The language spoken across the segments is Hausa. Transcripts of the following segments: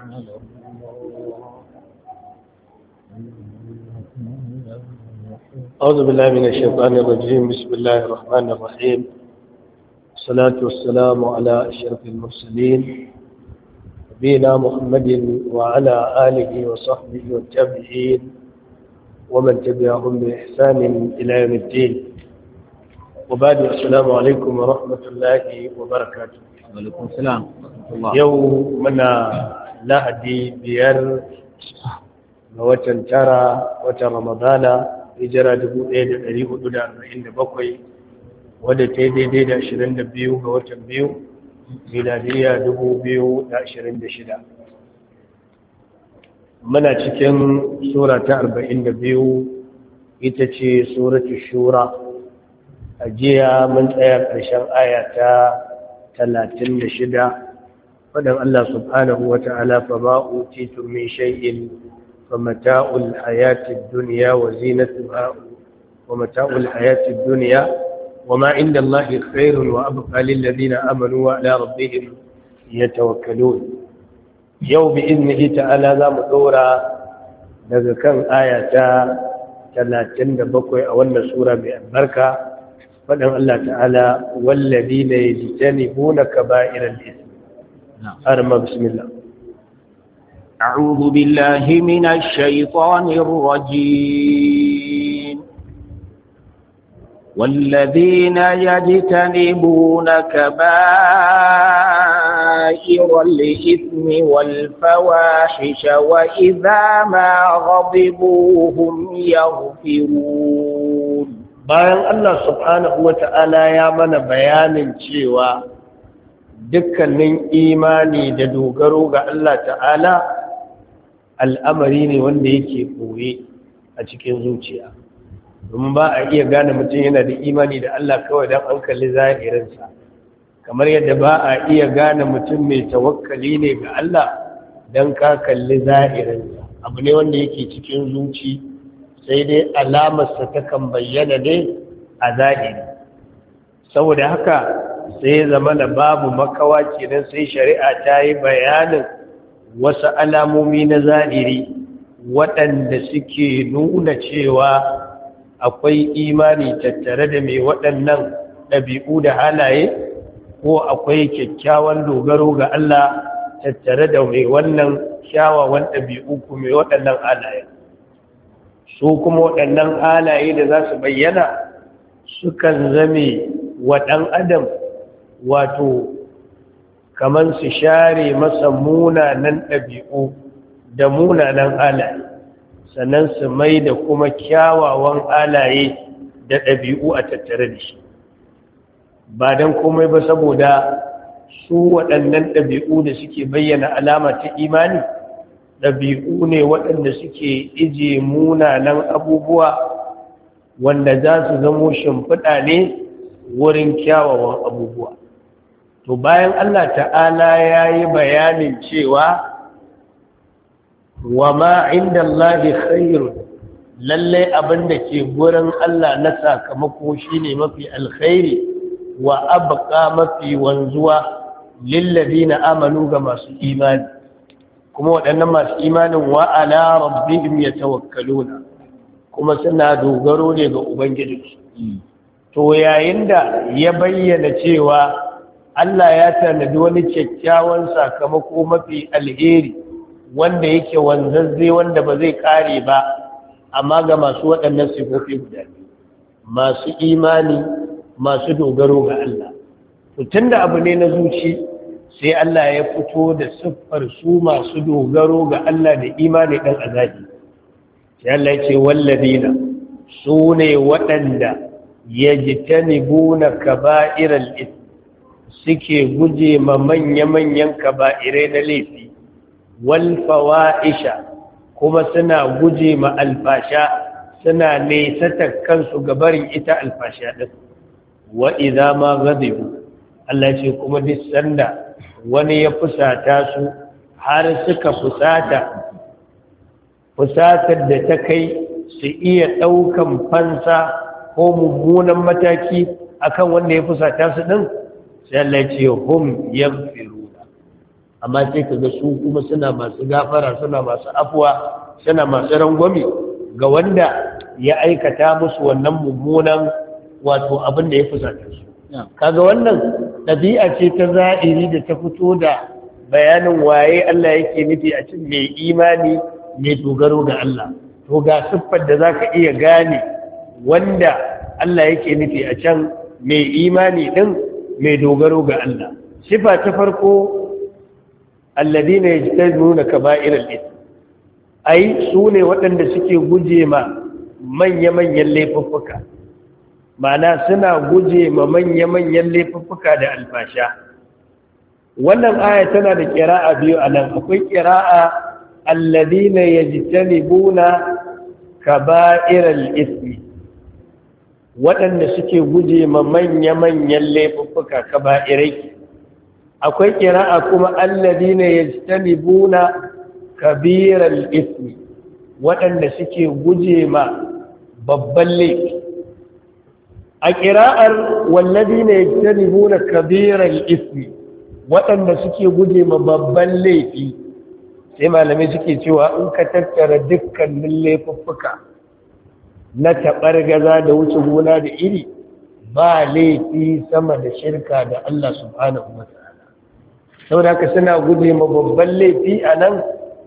على الله. أعوذ بالله من الشيطان الرجيم. بسم الله الرحمن الرحيم. الصلاة والسلام على أشرف المرسلين نبينا محمد وعلى آله وصحبه والتابعين ومن تبعهم بإحسان إلى يوم الدين. وبعد السلام عليكم ورحمة الله وبركاته. وعليكم السلام ورحمة الله. يومنا لهدي بير وتنترى وترمضان hijira 1447 wadda ta yi daidai da 22 ga watan biyu miladiyya 2026. muna cikin sura ta 42 ita ce suratu shura. a jiya mun tsaya ƙarshen aya ta 36 faɗin Allah subhanahu wa ta'ala fa ma'utitu min shay'in فمتاع الحياة الدنيا وزينتها ومتاع الحياة الدنيا وما عند الله خير وأبقى للذين آمنوا وعلى ربهم يتوكلون. يوم بإذنه تعالى ذا مدورة daga kan aya ta 37 a wannan sura mai albarka faɗin Allah ta'ala walladina yajtanibuna kaba'iral ism. Arma bismillah. أعوذ بالله من الشيطان الرجيم. والذين يجتنبون كبائر الإثم والفواحش وإذا ما غضبوا هم يغفرون. bayan Allah subhanahu wa ta'ala ya mana bayanin cewa dukkanin imani da dogaro ga Allah ta'ala al'amari ne wanda yake ɓoye a cikin zuciya, domin ba a iya gane mutum yana da imani da Allah kawai don an kalli zahirinsa, kamar yadda ba a iya gane mutum mai tawakkali ne ga Allah don ka kalli zahirinsa. abu ne wanda yake cikin zuci, sai dai alamarsa ta kan bayyana ne a zahiri. saboda haka sai zama da babu makawa kenan sai shari'a ta yi bayanin wasu alamomi na zahiri waɗanda suke nuna cewa akwai imani tattare da mai waɗannan ɗabi'u da halaye, ko akwai kyakkyawan dogaro ga Allah tattare da mai wannan kyawawan ɗabi'u ko mai waɗannan halaye. su kuma waɗannan halaye da za su bayyana sukan zame wa ɗan adam wato kamar su share masa munanan ɗabi'u da munanan halaye, sannan su mai da kuma kyawawan halaye da ɗabi'u a tattare da shi. ba don komai ba saboda su waɗannan ɗabi'u da suke bayyana alama ta imani ɗabi'u ne waɗanda suke ije munanan abubuwa wanda za su zamo shimfiɗa ne wurin kyawawan abubuwa. to bayan Allah ta'ala ya yi bayanin cewa wa ma inda Allah khairu, lallai abinda ke gurin Allah na sakamako shine mafi alkhairi wa abqa mafi wanzuwa lillazina amanu ga masu imani, kuma waɗannan masu imanin wa ala rabbihim yatawakkaluna, kuma suna dogaro ne ga ubangijinsu. to yayin da ya bayyana cewa Allah ya tanadi wani kyakkyawan sakamako mafi alheri wanda yake wanzazze wanda ba zai kare ba, amma ga masu waɗannan sifofi guda biyu, masu imani masu dogaro ga Allah. Tunda abu ne na zuci, sai Allah ya fito da siffar su masu dogaro ga Allah da imani ɗan azabi. Sai Allah ya ce walladina su ne waɗanda yajtanibuna kaba'iral ithmi, suke guje ma manya-manyan kaba'irai na laifi, wal fawa'isha, kuma suna guje ma alfasha, suna nesata kansu gabarin ita alfasha ɗin. wa idza ma ghadibu, Allah ce kuma duk sanda wani ya fusata su har suka fusatar da ta kai su iya ɗaukan fansa ko mummunan mataki akan wanda ya fusata su ɗin, sai Allah ce hum yaghfiruna, amma sai kaga su kuma suna masu gafara, suna masu afuwa, suna masu rangwame ga wanda ya aikata musu wannan mummunan wato abin da ya fusata su. Kaga wannan ɗabi'a ce ta za'iri da ta fito da bayanin waye Allah yake nufi a cikin mai imani mai dogaro ga Allah. To ga siffar da zaka iya gane wanda Allah yake nufi a can mai imani din mai dogaro ga Allah. Sifa ta farko alladina yajtanuna kaba'iral ithm, ai su ne waɗanda suke guje ma manya-manyan laifuffuka, ma'ana suna guje ma manya-manyan laifuffuka da alfasha. Wannan aya tana da ƙira'a biyu a nan. Akwai ƙira'a alladina yajtanibuna kaba'iral ismi, waɗanda suke guje ma manya-manyan laifuffuka kaba'irai. Akwai ƙira'a kuma alladina yajtanibuna kabiral ismi, waɗanda suke guje ma babban laifi. A ƙira'ar walladina yajtanibuna kabiral ismi, waɗanda suke guje ma babban laifi, sai malamai suke cewa in ka tattara dukkanin laifuffuka na taɓargaza da wuce gona da iri, ba laifi sama da shirka da Allah subhanahu wa ta'ala. Saboda haka suna guje ma babban laifi a nan,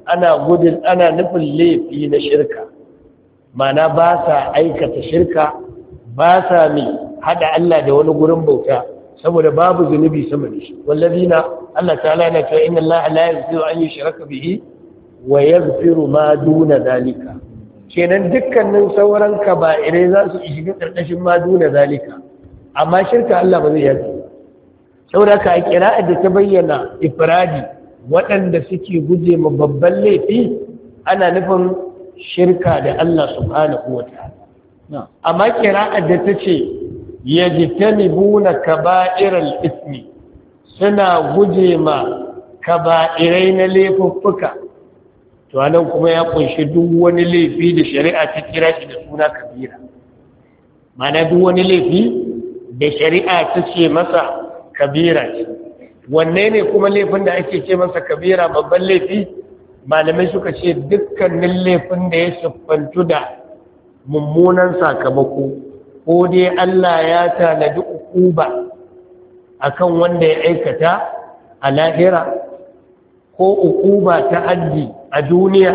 ana nufin laifi na shirka, mana ba sa aikata shirka, ba sa mai hada Allah da wani gurin bauta, saboda babu zunubi sama da shi. Wallazina Allah ta'ala na cewa inna Allah la yaghfiru an yushraka bihi wa yaghfiru ma duna zalika. Kenan dukkanin sauran kaba'irai za su shiga karkashin ma duna zalika, amma shirka Allah ba zai yafi. Saboda ka a kira'ar da ta bayyana ifradi waɗanda suke guje ma babban laifi, ana nufin shirka da Allah subhanahu wa ta'ala. Amma kira'ar da ta ce yajtanibuna kaba'iral ismi, suna guje ma kaba'irai na laifuffuka, to anan kuma ya kunshi duk wani laifi da shari'a ta kira shi da suna kabira. Mana duk wani laifi da shari'a ta ce masa kabira ce. Wanne ne kuma laifin da ake ce masa kabira, babban laifi? Malamai suka ce dukkanin laifin da ya siffantu da mummunan sakamako, ko dai Allah ya tanadi ukuba akan wanda ya aikata a lahira, ko ukuba ta haddi a duniya,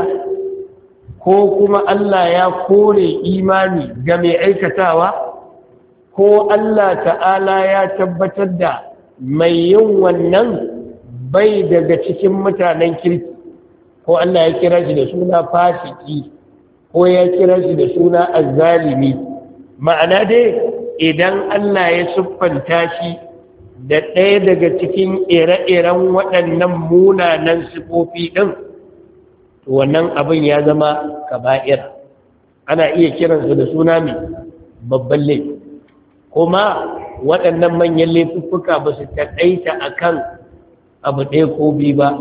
ko kuma Allah ya kore imani ga mai aikatawa, ko Allah ta'ala ya tabbatar da mai yin wannan bai daga cikin mutanen kirki, ko Allah ya kira shi da suna fasiki, ko ya kira shi da suna azzalimi. Ma'ana dai idan Allah ya siffanta shi da ɗaya daga cikin ire-iren waɗannan munanan sifofi ɗin, to wannan abin ya zama kaba'ir. Ana iya kiransa da suna mai babban laifi. Kuma waɗannan manyan laifuffuka ba su taƙaita a kan abu ɗaya ko biyu ba.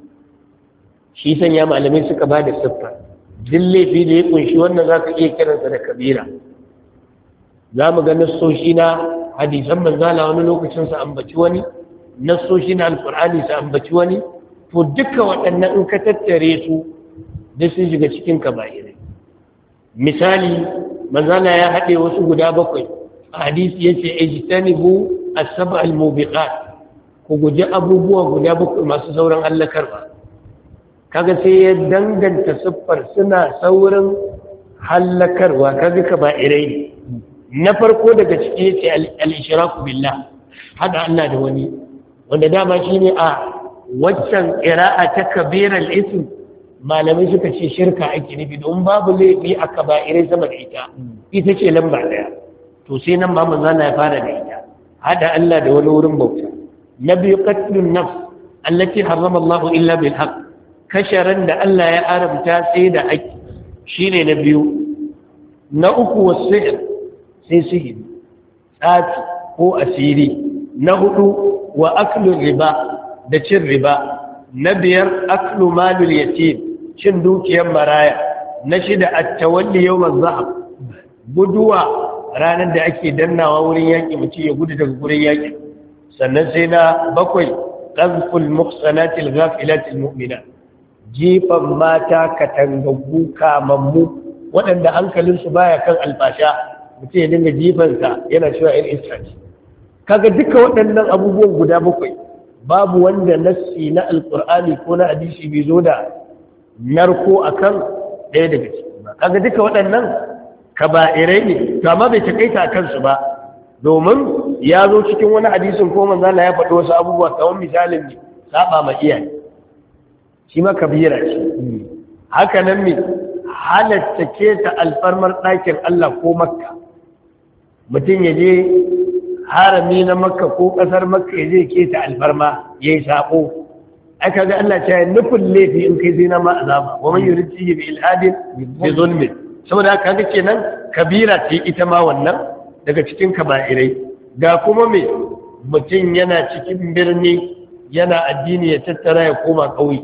Shi sanya malamai suka ba da siffa. Duk laifi da ya ƙunshi wannan za ka iya kiransa da kabira. Za mu ga nassoshi na hadisan manzala wani lokacin sa ambaci wani, nassoshi na alƙur'ani sa ambaci wani, to duka waɗannan in ka tattare su da sun shiga cikin kaba'irai. Misali, manzala ya haɗe wasu guda 7 a hadisi yace ijtanibu as-sab'a al-mubiqat, ku guji abubuwa guda 7 masu sauran hallakarwa. Kaga sai ya danganta siffar suna saurin hallakarwa, kaga kaba'irai ne. Na farko daga ciki yace al-ishraku billah, hada Allah da wani, wanda dama shine a waccan qira'a ta kabiral ism, malamai suka ce shirka ake nufi, don babu laifi a kaba'irai sama da ita ce lamba 1. To sai nan ba manzo Allah ya fara da ita, hada Allah da wani wurin bauta. Na biyu qatlun nafs allati harrama Allah illa bil haqq, kasharan da Allah ya haramta sai da haƙƙi, shine na biyu. Na uku was-sihr, sai sihiri, tsafi ko asiri. Na 4 wa aklun riba, da cin riba. Na 5 aklu malul yatim, cin dukiyar maraya. Na 6 at-tawalli yawm az-zahab, guduwa ranar da ake dannawa wurin yaƙi, mutum ya gudu daga gurin yaƙi. Sannan sai na 7 qazful muhsanatil ghafilatil mu'minat jifan mata katangaggu kamammu waɗanda hankalinsu baya kan alfasha mutum ya dinga jifansa yana cewa in isra'il kaga duka waɗannan abubuwan guda bakwai babu wanda nassi na alƙur'ani ko na hadisi bai zo da narko akan ɗaya daga ciki ba kaga duka waɗannan kaba'irai ne to amma bai takaita a kansu ba domin ya zo cikin wani hadisin ko manzo Allah ya faɗi wasu abubuwa kamar misalin ne saba ma iyaye shi ma kabira ce haka nan me halatta keta alfarmar ɗakin Allah ko makka mutum ya je harami na makka ko ƙasar makka ya je keta alfarma ya yi saƙo aka ga Allah ta yi nufin laifi in kai zina ma azaba wa man yurid fihi bi ilhadin bi zulmin saboda haka ga kenan kabira ce ita ma wannan daga cikin kaba'irai ga kuma me mutum yana cikin birni yana addini ya tattara ya koma ƙauye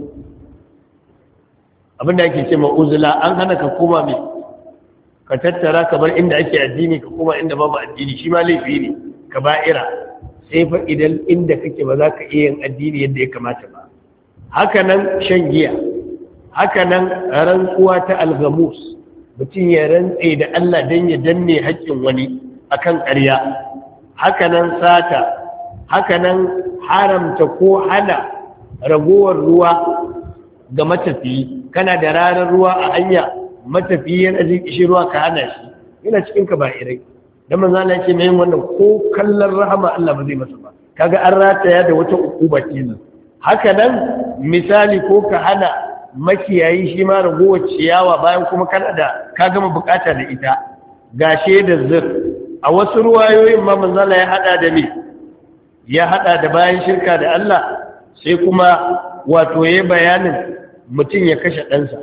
abinda ake ce ma'uzula an hana ka koma me ka tattara ka bar inda ake addini ka koma inda babu addini shi ma laifi ne kaba'ira sai fa idan inda kake ba za ka iya yin addini yadda ya kamata ba haka nan shan giya haka nan rantsuwa ta algamus mutum ya rantse da Allah don ya danne haƙƙin wani akan ƙarya haka nan sata haka nan haramta ko hana ragowar ruwa ga matafiyi kana da ranar ruwa a hanya matafiyi yana jin kishi ruwa ka hana shi yana cikin kaba'irai dan manzo Allah yake mai wannan ko kallon rahama Allah ba zai masa ba kaga an rataya da wata ukuba kenan haka nan misali ko ka hana makiyayi shi ma ragowar ciyawa bayan kuma kana da ka gama bukata da ita gashe da zir a wasu ruwayoyin ma manzo Allah ya hada da me ya hada da bayan shirka da Allah sai kuma wato yayin bayanin mutum ya kashe ɗansa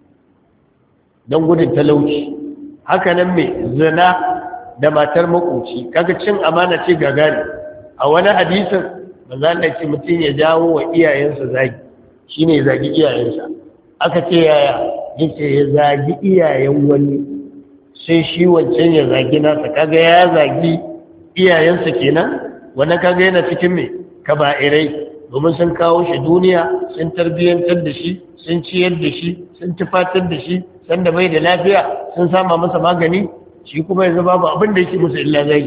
don gudun talauci haka nan mai zina da matar makoci kaga cin amana ce gagari a wani hadisin manzo Allah ce mutum ya jawo wa iyayensa zagi shine zagi iyayensa aka ce yaya yace ya zagi iyayen wani sai shi wancan ya zagi nasa kaga ya zagi iyayensa kenan wannan kaga yana cikin me kaba'irai domin sun kawo shi duniya sun tarbiyyantar da shi sun ciyar da shi sun tufatar da shi sanda bai da lafiya sun sama masa magani shi kuma yanzu babu abin da yake musu illa zagi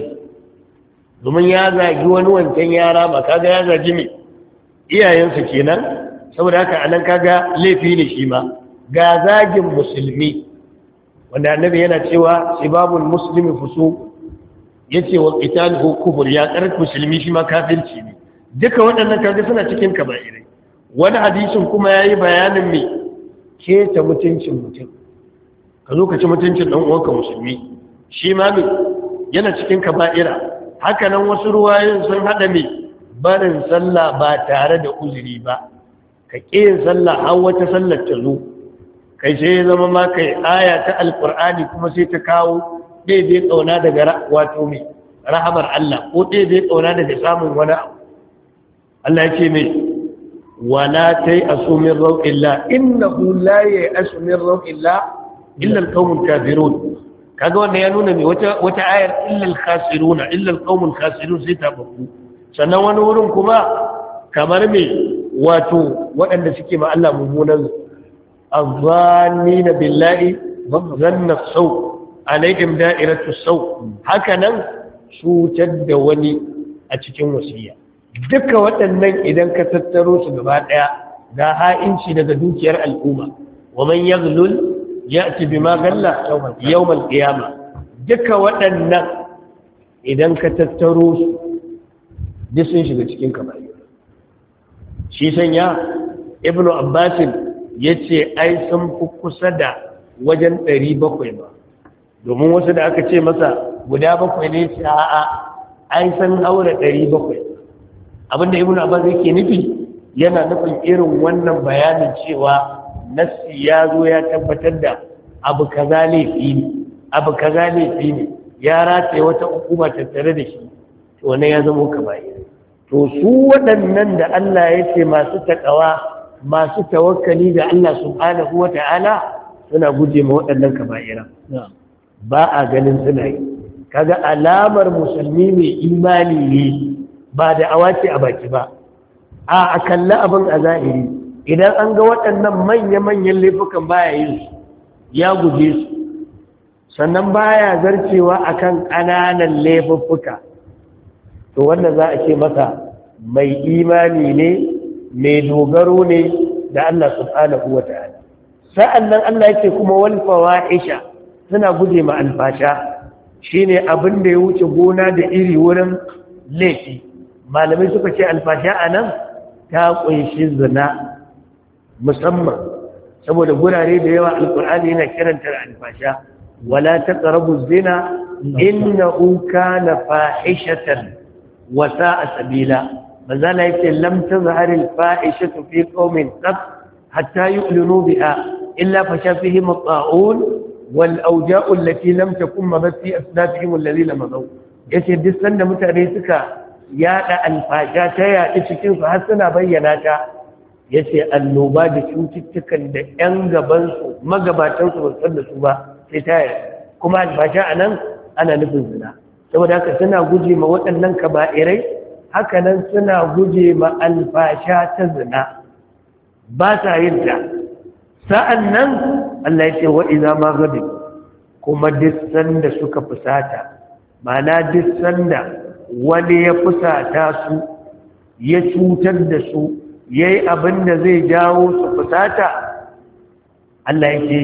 domin ya zagi wani wancan yara ba kaga ya zagi me iyayensa kenan saboda haka anan kaga laifi ne shi ma ga zagin musulmi wanda annabi yana cewa sibabul muslimi fusuq yace wa qitaluhu kufur ya karar musulmi shi ma kafirci ne duka waɗannan kaga suna cikin kaba'irai wani hadisin kuma yayi bayanin me keta mutuncin mutum ka zo ka ci mutuncin dan uwanka musulmi shi ma me yana cikin kaba'ira haka nan wasu ruwayoyin sun hada me barin sallah ba tare da uzuri ba ka kiyin sallah har wata sallar ta zo kai sai ya zama ma kai aya ta alqur'ani kuma sai ta kawo daidai kauna daga wato me rahamar Allah ko daidai kauna daga samun wani abu Allah ya ce mai wala tai asumin rau'illah innahu la ya'asu min rau'illah illa alqawmul kafirun kaga wannan ya nuna mai wata ayar illa alkhasiruna illa alqawmul khasirun sai ta baku sannan wani wurin kuma kamar me wato waɗanda suke ma Allah mummunan azzannina billahi dhanna saw alaihim da'iratu saw haka nan cutar da wani a cikin wasiya duka waɗannan idan ka tattaro su gaba ɗaya ga ha'inci daga dukiyar al'umma wa man yaghlul ya'ti bima ghalla yawmal qiyama duka waɗannan idan ka tattaro su duk sun shiga cikin kabari shi sanya ibnu abbas yace ai sun fi kusa da wajen 700 ba domin wasu da aka ce masa guda 7 ne ce a'a ai san haura 700 abinda ibnu abbas yake nufi yana nufin irin wannan bayanin cewa nassi ya zo ya tabbatar da abu kaza laifi ne abu kaza laifi ne ya rataye wata hukuma tattare da shi to wannan ya zama kaba'ir to su waɗannan da Allah ya ce masu takawa masu tawakkali da Allah subhanahu wata'ala suna guje ma waɗannan kaba'ira ba a ganin suna yi kaga alamar musulmi mai imani ne ba da awace a baki ba a kalli abin a zahiri idan an ga waɗannan manya-manyan laifukan baya yin su ya guje su sannan baya zarcewa akan ƙananan laifuffuka to wanda za a ce masa mai imani ne mai dogaro ne da Allah subhanahu wa ta'ala sa'annan Allah yake kuma wal fawahisha suna guje ma alfasha shine abin da ya wuce gona da iri wurin laifi malamai suka ce alfasha anan ta kunshi zina musamman saboda gurare da yawa alkur'ani yana kiranta da alfasha wala taqrabu zina innahu kana fahishatan wa sa'a sabila manzala yake lam tazhar alfahishatu fi qaumin qat hatta yu'linu biha illa fasha fihim at-ta'un wal awja'u allati lam takun mabat fi asnafihim alladhina madaw yace duk sanda mutane suka yada alfasha ta yadi cikin su har suna bayyana ta yace annoba da cututtukan da ƴan gaban su magabatan su ba san da su ba sai ta yi kuma alfasha anan ana nufin zina saboda haka suna guje ma waɗannan kaba'irai haka nan suna guje ma alfasha ta zina ba sa yin ta sa'annan Allah yace wa idza ma gadi kuma duk sanda suka fusata ma'ana duk sanda wani ya fusata su ya cutar da su ya yi abin da zai jawo su fusata Allah yake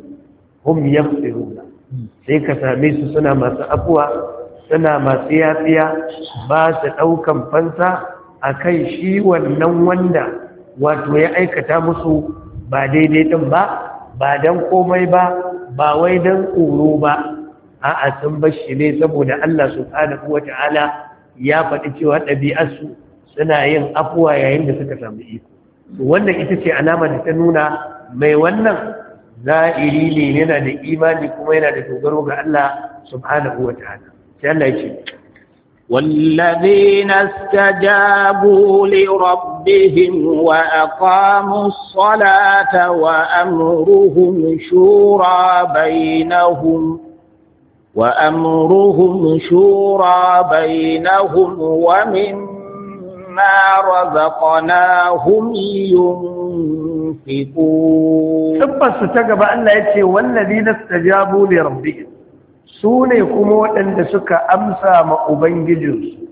hum yaghfiruna sai ka same su suna masu afuwa suna masu yafiya ba su ɗaukan fansa a kai shi wannan wanda wato ya aikata musu ba daidai ɗin ba don komai ba wai don tsoro ba a'a sun bashi ne saboda Allah subhanahu wata'ala ya faɗi cewa ɗabi'arsu suna yin afuwa yayin da suka samu iko wannan ita ce alama da ta nuna mai wannan za'iri ne yana da imani kuma yana da dogaro ga Allah subhanahu wata'ala sai Allah ya ce والذين استجابوا لربهم وأقاموا الصلاة وأمرهم شورى بينهم ومما رزقناهم ينفقون tabbas ta gaba Allah yace wallazina istajabu li rabbihim sune kuma waɗanda suka amsa ma ubangijinsu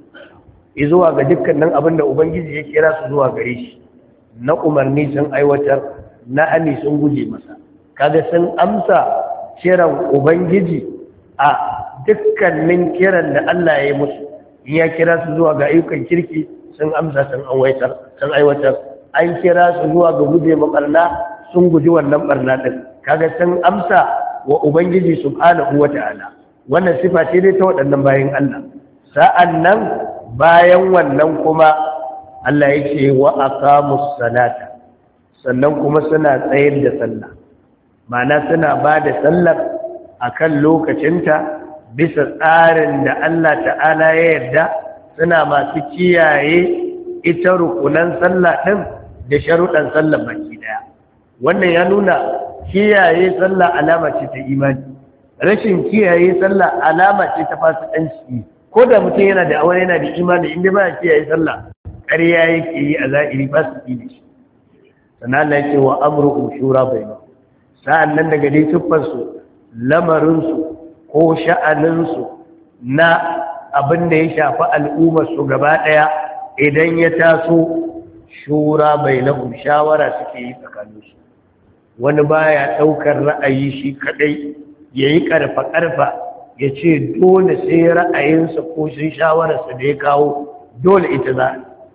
zuwa ga dukkanin abin da ubangiji ya kira su zuwa gare shi na umarni sun aiwatar na ani sun guje masa kaga sun amsa kiran ubangiji a dukkanin kiran da Allah ya yi musu in ya kira su zuwa ga ayyukan kirki sun amsa sun aiwatar an kira su zuwa ga guje mabarna sun guji wannan barna din kaga sun amsa wa ubangiji subhanahu wata'ala wannan sifa ce dai ta waɗannan bayan Allah sa'annan bayan wannan kuma Allah yake wa aqamus salata sannan kuma suna tsayar da sallah ma'ana suna ba da sallar akan lokacinta bisa tsarin da Allah ta'ala ya yarda suna masu kiyaye ita rukunan sallah din da sharuɗan sallah baki daya wannan ya nuna kiyaye sallah alama ce ta imani rashin kiyaye sallah alama ce ta fasikanci ko da mutum yana da aure yana da imani inda ba ya kiyaye sallah ƙarya yake yi a zahiri fasiki ne shi sannan Allah yake wa amruhum shura bainahum sa'an nan daga dai siffarsu lamarinsu ko sha'aninsu na abin da ya shafi al'ummarsu gaba ɗaya idan ya taso shura bainahum shawara suke yi tsakaninsu wani baya ɗaukar ra'ayi shi kaɗai ya yi ƙarfa-ƙarfa ya ce dole sai ra'ayinsa ko shi shawararsa da ya kawo dole ita za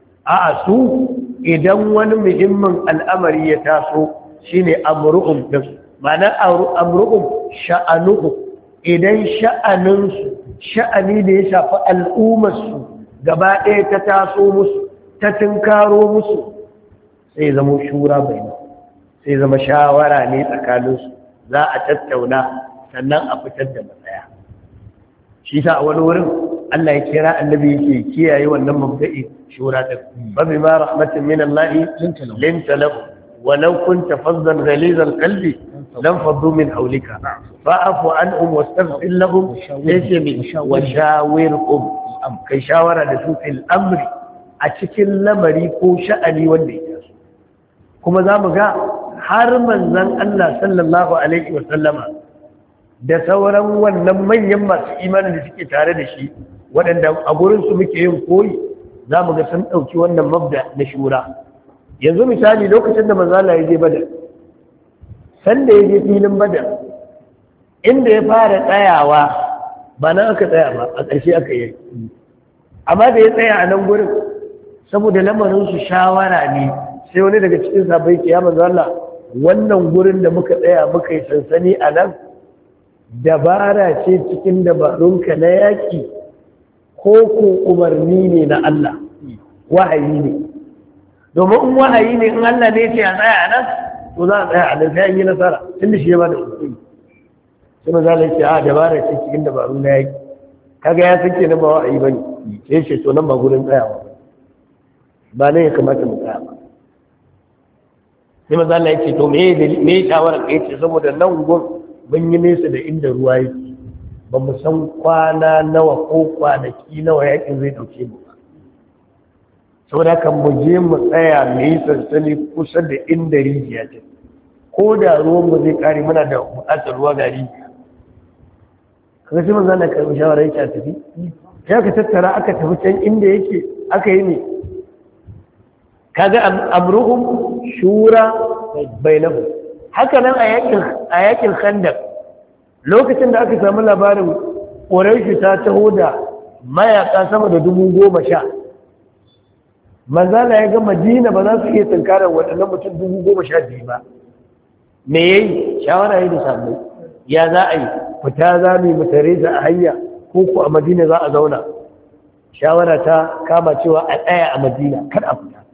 a su idan wani muhimmin al'amari ya taso shine amru'um din ma'ana amru'um sha'anuhu idan sha'aninsu sha'ani da ya shafi al'ummarsu gaba ɗaya ta taso musu ta tunkaro musu sai zama shura bainahu sai zama shawara ne tsakaninsu za a tattauna sannan a fitar da matsaya shi ta a wani wurin Allah ya kira annabi yake kiyaye wannan mabda'i shura din babi ma rahmatin min Allah linta lahu walau kunta fazzan ghalizal qalbi lam faddu min hawlika fa'fu anhum wastaghfir lahum laysa min washawirhum kai shawara da su fil amri a cikin lamari ko sha'ani wanda ya taso. Kuma za mu ga har manzon Allah sallallahu alaihi wasallama da sauran wannan manyan masu imanin da suke tare da shi waɗanda a gurinsu muke yin koyi za mu ga sun ɗauki wannan mabda na shura. Yanzu misali lokacin da manzo Allah ya je Badar, sanda ya je filin Badar inda ya fara tsayawa ba nan aka tsaya ba, a ƙarshe aka yi. Amma da ya tsaya a nan gurin saboda lamarinsu shawara ne, sai wani daga cikin sabai ke ya manzo Allah, wannan gurin da muka tsaya muka yi sansani a nan dabara ce cikin dabarunka na yaƙi ko umarni ne na Allah, wahayi ne. Domin in wahayi ne in Allah ne ce a tsaya a nan, to za a tsaya a nan sai an yi nasara tun da shi ya ba da hukumi. Sai maza Allah ce a dabara ce cikin dabaru na yaƙi, kaga ya san kenan ba wahayi bane, sai ce to nan ba gurin tsayawa ba ne ya kamata mu tsaya ba. Sai maza Allah ya ce to me shawara ka ce saboda nan gun mun yi nesa da inda ruwa yake, ba mu san kwana nawa ko kwanaki nawa yakin zai dauke mu ba. Saboda haka mu je mu tsaya mu yi sansani kusa da inda rijiya ce, ko da ruwan mu zai kare muna da buƙatar ruwa ga rijiya. Kaga sai manzo Allah karɓi shawara yake a tafi, sai aka tattara aka tafi can inda yake aka yi ne. Kaga amruhum shura bainahum. Haka nan a yakin Khandaq lokacin da aka samu labarin Quraysh ta taho da mayaka sama da 10,000, manzala ya ga Madina ba za su iya tunkarar waɗannan mutum 12,000 ba. Me yayi? Shawara yi da sabai, ya za a yi fita za mu yi tare da a hanya ko ku a Madina za a zauna. Shawara ta kama cewa a tsaya a Madina kar a fita.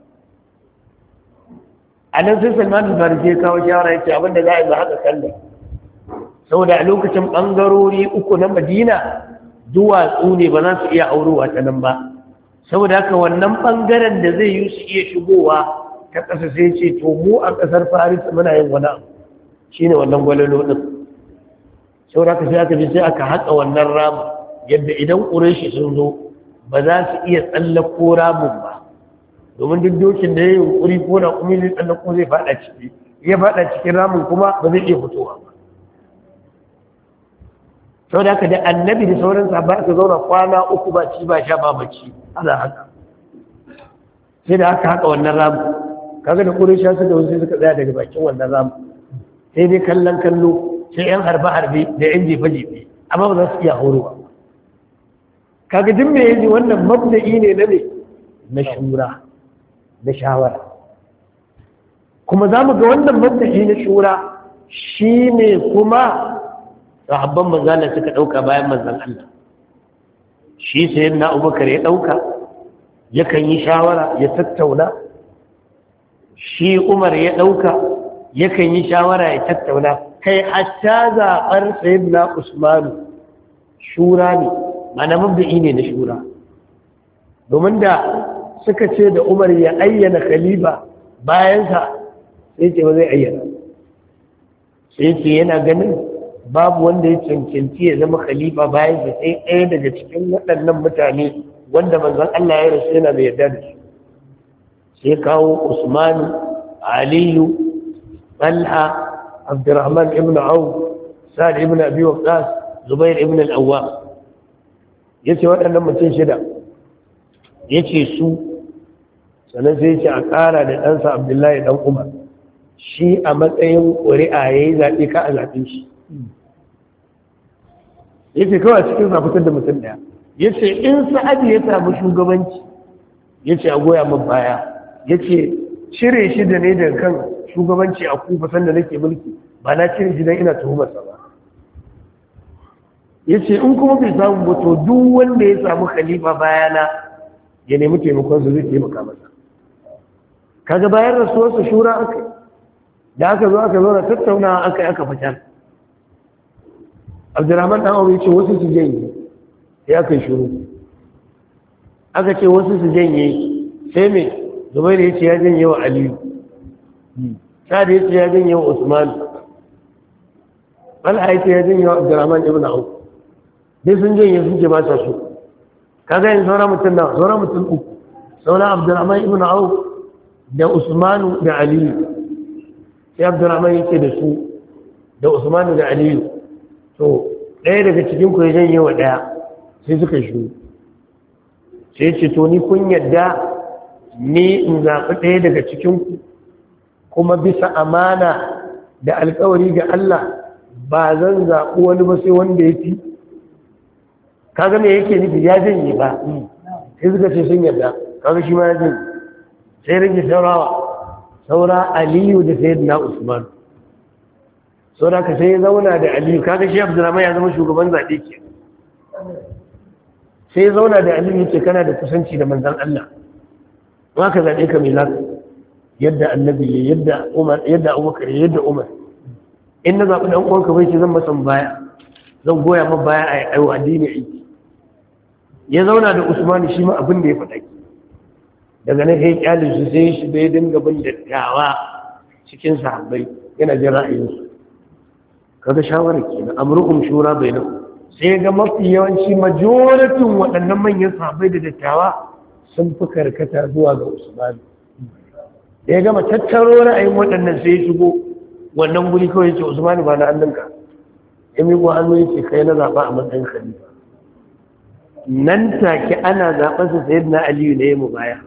A nan sai Salman al-Farisi ya kawo shawara yake abinda za a yi ba haka kallon, saboda a lokacin ɓangarori uku na Madina duwatsu ne ba za su iya aurowa ta nan ba. Saboda haka wannan ɓangaren da zai yi su iya shigowa ta ƙasa sai ce to mu a ƙasar Faris muna yin wani abu shi ne wannan gwalalo ɗin. Saboda haka sai aka je sai aka haƙa wannan ramu yadda idan Quraysh sun zo ba za su iya tsallako ramun ba. Domin duk dokin da ya yi wuri ko da kuma zai tsallako zai fada ciki, ya fada cikin ramin kuma ba zai iya fitowa ba. Sau da haka da annabi da sauran ba aka zauna kwana 3 ba ci ba sha ba bacci ana haka. Sai da aka haka wannan ramin, kaga da kure sha su da wasu suka tsaya daga bakin wannan ramin, sai dai kallon kallo, sai yan harbe-harbe da yan jefe-jefe, amma ba za su iya horowa. Kaga duk me yaji wannan mabda'i ne na ne na shura da shawara. Kuma za mu ga wannan mabda'i na shura shi ne kuma sahabban manzana suka ɗauka bayan manzan Allah. Shi sayan na Abubakar ya ɗauka, yakan yi shawara ya tattauna. Shi Umar ya ɗauka, yakan yi shawara ya tattauna. Kai hatta zaɓar sayan na Usmanu shura ne, mana mabda'i ne na shura. Domin da suka ce da Umar ya ayyana khalifa bayansa, sai ce ba zai ayyana. Sai ce yana ganin babu wanda ya cancanci ya zama khalifa bayansa sai ɗaya daga cikin waɗannan mutane wanda manzon Allah ya rasu yana mai yarda da su. Sai kawo Usman, Aliyu, Talha, Abdurrahman ibn Auf, Sa'd ibn Abi Waqqas, Zubair ibn al-Awwam. Yace waɗannan mutum shida, yace su, sannan sai ce a ƙara da ɗansa Abdullahi ɗan Umar, shi a matsayin ƙuri'a ya yi zaɓe ka a zaɓe shi. Ya ce kawai cikin zafitar da mutum ɗaya. Ya ce in Sa'adu ya samu shugabanci, ya ce a goya min baya. Ya ce cire shi da ne daga kan shugabanci a Kufa sanda nake mulki, ba na cire shi don ina tuhumarsa ba. Ya ce in kuma bai samu ba to duk wanda ya samu khalifa bayana ya nemi taimakon su zai taimaka masa. Kaga bayan rasuwarsa shura aka da aka zo na tattaunawa aka fitar. Abdurrahman dan Abu ce wasu su janye, sai aka yi shuru. Aka ce wasu su janye, sai me Zubairu ya ce ya janye wa Aliyu, Sa'ad ya ce ya janye wa Usman, Talha ya ce ya janye wa Abdurrahman ibn Auf. Dai sun janye sun ce ba sa so. Kaga yin sauran mutum 3, sauran Abdurrahman ibn Auf da Usmanu da Aliyu. Sai Abdurrahman yake da su da Usmanu da Aliyu, to ɗaya daga cikin ku ya janye wa ɗaya, sai suka shi. Sai ce to ni kun yadda ni in zaɓi ɗaya daga cikin ku kuma bisa amana da alƙawari ga Allah ba zan zaɓi wani ba sai wanda ya fi. Kaga me yake nufi ya janye ba, sai suka ce sun yadda, kaga shi ma ya janye. Sai rage saura Aliyu da Sayyidina Usman. Saura ka sai ya zauna da Aliyu, kaga shi Abdurrahman ya zama shugaban zaɓe ke. Sai ya zauna da Aliyu yake kana da kusanci da manzon Allah. Ba ka zaɓe ka mai lafiya yadda annabi ya, yadda Umar, yadda Abubakar, yadda Umar. In na zaɓi ɗan uwanka bai ce zan masa baya, zan goya ma baya a yi addini aiki. Ya zauna da Usman shi ma abin da ya faɗa. Daga nan sai kyalin su sai shi bai dinga bin dattawa cikin sahabbai yana jin ra'ayinsu. Kaga shawarar kenan amruhum shura bainakum. Sai ga mafi yawanci majoratin waɗannan manyan sahabbai da dattawa sun fi karkata zuwa ga Usman. Da ya gama tattaro ra'ayin waɗannan sai ya shigo wannan guri kawai ce Usman ba na hannunka. Ya miƙo hannu yake kai na zaɓa a matsayin khalifa. Nan take ana zaɓarsa Sayyidina Aliyu ne mu baya.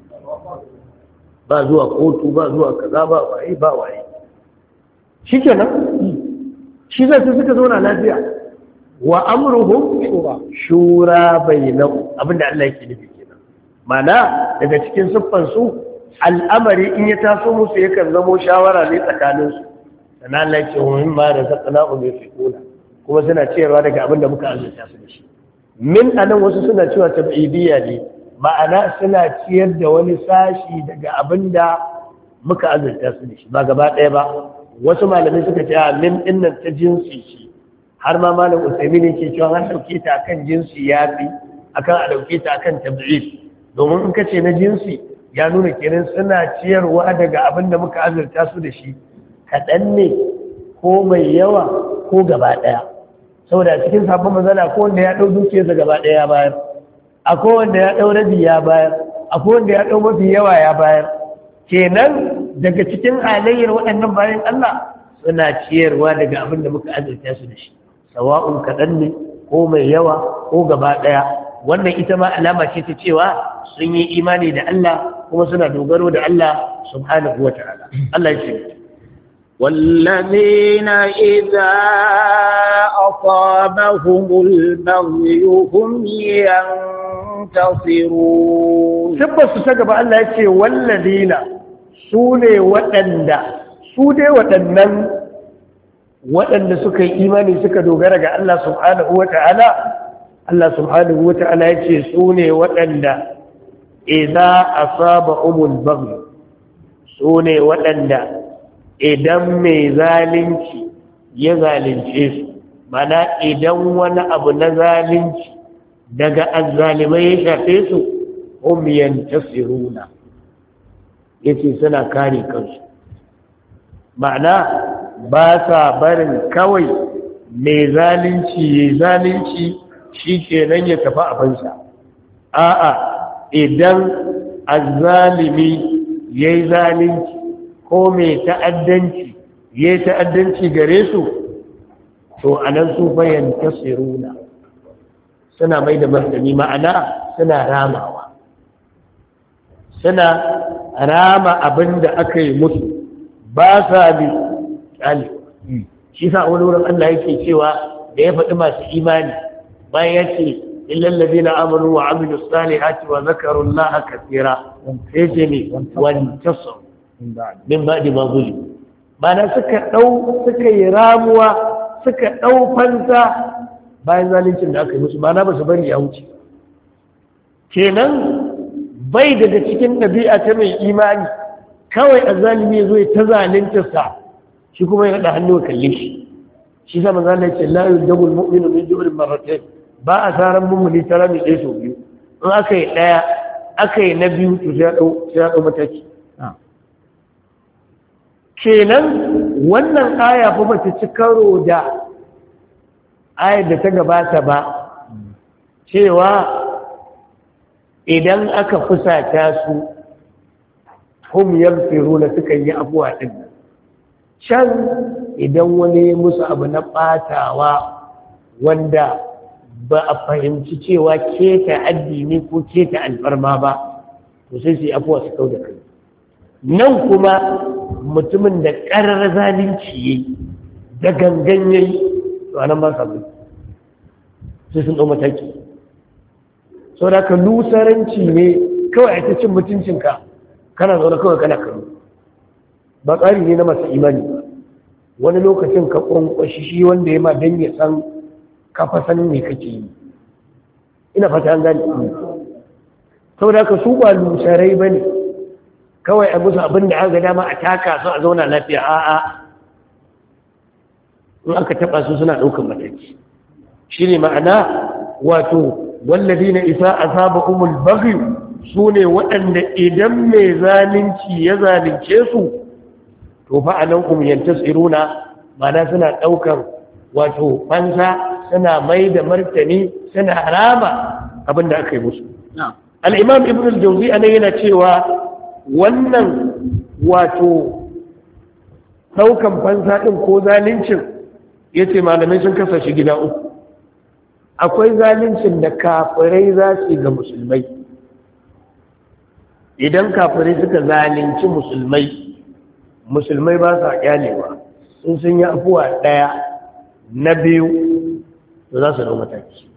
Ba zuwa kotu, ba zuwa kaza, ba waye. Shi kenan, shi zai su suka zauna lafiya. Wa amruhum shura bainahum, abinda Allah yake nufi kenan. Mana daga cikin siffansu al'amari in ya taso musu yakan zamo shawara ne tsakaninsu. Sannan Allah yake wa mimma razaqnahum yunfiquna, kuma suna ciyarwa daga abinda muka azurta su da shi. Min anan wasu suna cewa tab'idiyya ne, ma'ana suna ciyar da wani sashi daga abinda muka azurta su da shi, ba gaba ɗaya ba. Wasu malamai suka ce min dinnan ta jinsi shi, har ma malam Usaimin yake cewa an dauke ta akan jinsi yafi akan a dauke ta akan tab'id, domin in kace na jinsi ya nuna kenan suna ciyarwa daga abinda muka azurta su da shi, kaɗan ne ko mai yawa ko gaba ɗaya. Saboda cikin sabon manzala ko wanda ya ɗau dukiyarsa gaba ɗaya ya bayar, akwai wanda ya ɗau rabi ya bayar, akwai wanda ya ɗau mafi yawa ya bayar. Kenan daga cikin halayyar waɗannan bayan Allah suna ciyarwa daga abin da muka azurta su da shi, sawa'un kaɗan ne ko mai yawa ko gaba ɗaya. Wannan ita ma alama ce ta cewa sun yi imani da Allah kuma suna dogaro da Allah subhanahu wa ta'ala. Allah ya ce والذين إذا أصابهم البغي هم ينتصرون. tabbas su ta gaba Allah ya ce wallazina sune waɗanda suka yi imani suka dogara ga Allah subhanahu wata'ala. Allah subhanahu wata'ala ya ce sune waɗanda idza asabahumul baghy, sune waɗanda idan mai zalunci ya zalunce su, mana idan wani abu na zalunci daga azzalimai ya shafe su, hum yantasiruna, yace suna kare kansu. Ma'ana ba sa barin kawai mai zalunci ya zalunci shi kenan ya tafi abinsa. A'a, idan azzalimi ya yi zalunci ko mai ta'addanci ya yi ta'addanci gare su, to anan su bayan tasiruna suna mai da martani, ma'ana suna ramawa, suna rama abin da aka yi musu, ba sa bi ƙali. Shi sa wani wurin Allah yake cewa da ya faɗi masu imani bayan ya ce illal ladina amanu wa amilus salihati wa zakaru Allah kathira, sai ce ne wantasaru min ba'di ma zulimu, mana suka yi ramuwa, suka ɗau fansa bayan zalincin da aka yi musu, mana ba su bari ya wuce. Kenan bai daga cikin ɗabi'a ta mai imani kawai azzalimi ya zo ya ta zaluntarsa shi kuma ya haɗa hannu kalle shi. Shi sa manzo Allah ya ce la yudabul mu'minu min jubrin marratayn, ba a taron mummuni tara mai ɗaya sau biyu. In aka yi ɗaya aka yi na biyu to sai ya ɗau mataki. Kenan wannan aya fa bata ci karo da ayar da ta gabata ba, cewa idan aka fusata su hum yaghfiruna suka yi abuwa din can idan wani musu abu na ɓatawa wanda ba a fahimci cewa keta addini ko keta alfarma ba to sai su yi abuwa su kau da kai nan kuma mutumin da ƙarar zalunci yayi da gangan yayi to anan ba sabu sai sun ɗau mataki sau da ka lusaranci ne kawai a ta cin mutuncinka kana zaune kawai kana karo ba tsari ne na masu imani ba wani lokacin ka ƙwanƙwashi shi wanda ya ma don ya san kafa sanin me kake yi ina fata an gani sau da ka su ba lusarai ba ne kawai a musu abin da aka dama a taka su a zauna lafiya a'a in aka taɓa su suna ɗaukar mataki shi ne ma'ana wato wallazi na isa a saba umul baghi su ne waɗanda idan mai zalunci ya zalunce su to fa anan umyanta tsiruna ma'ana suna ɗaukar wato fansa suna mai da martani suna rama abin da aka yi musu al'imam ibn al-jauzi anan yana cewa wannan wato ɗaukan fansa ɗin ko zaluncin ya ce malamai sun kasa shi gida uku akwai zaluncin da kafirai za su ga musulmai idan kafirai suka zalunci musulmai ba sa kyalewa sun yi afuwa ɗaya na biyu da za su dau mataki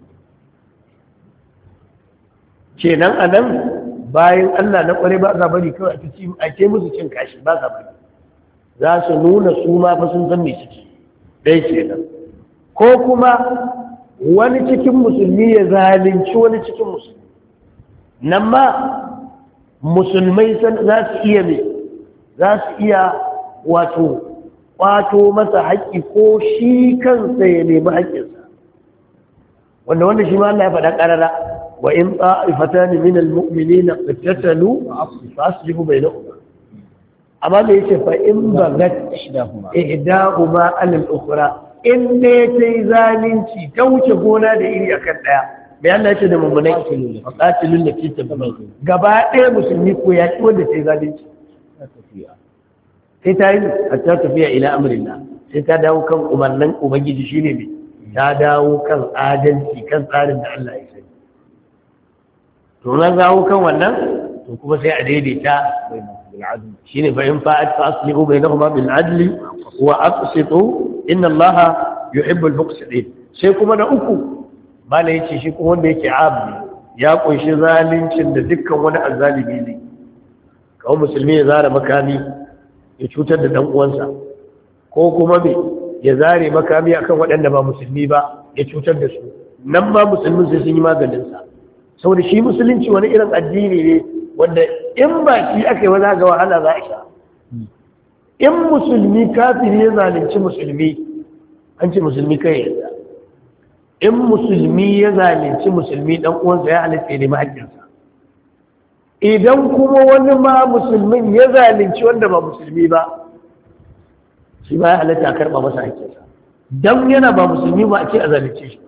kenan a nan bayan Allah na kware ba za bari kawai a ce musu cin kashi ba za bari za su nuna su ma fa sun san me suke dai kenan ko kuma wani cikin musulmi ya zalunci wani cikin musulmi nan ma musulmai za su iya me za su iya wato kwato masa haƙƙi ko shi kansa ya nemi haƙƙinsa wanda shi ma Allah ya faɗa ƙarara wa in ta'ifatani min almu'minina iqtatalu fa aslihu bainahuma amma da yace fa in bagat ihdahuma al-ukhra in ne tai zalunci ta wuce gona da iri akan daya bai Allah yace da mummunai qatilul lati tabghi gaba ɗaya musulmi ko yaki wanda tai zalunci sai ta yi a ta tafiya ila amrillah sai ta dawo kan umarnin ubangiji shine ne ta dawo kan adalci kan tsarin da Allah ya sani to na dawo kan wannan to kuma sai a daidaita shine fa in fa'at fa aslihu bainahuma bil adli wa aqsitu inna Allaha yuhibbul muqsitin sai kuma na uku malai yace shi kuma wanda yake abdi ya kunshi zalincin da dukkan wani azzalimi ne kawai musulmi ya zara makami ya cutar da dan uwansa ko kuma me ya zare makami akan waɗanda ba musulmi ba ya cutar da su nan ba musulmin sai sun yi maganin sa saboda shi musulunci wani irin addini ne wanda in ba shi aka yi wani ga wahala za a sha in musulmi kafiri ya zalunci musulmi an ce musulmi kai yadda in musulmi ya zalunci musulmi dan uwansa ya halitta ne mahajjinsa idan kuma wani ma musulmin ya zalunci wanda ba musulmi ba shi ba ya halatta a karɓa masa haƙƙinsa don yana ba musulmi ba a ce a zalunce shi ba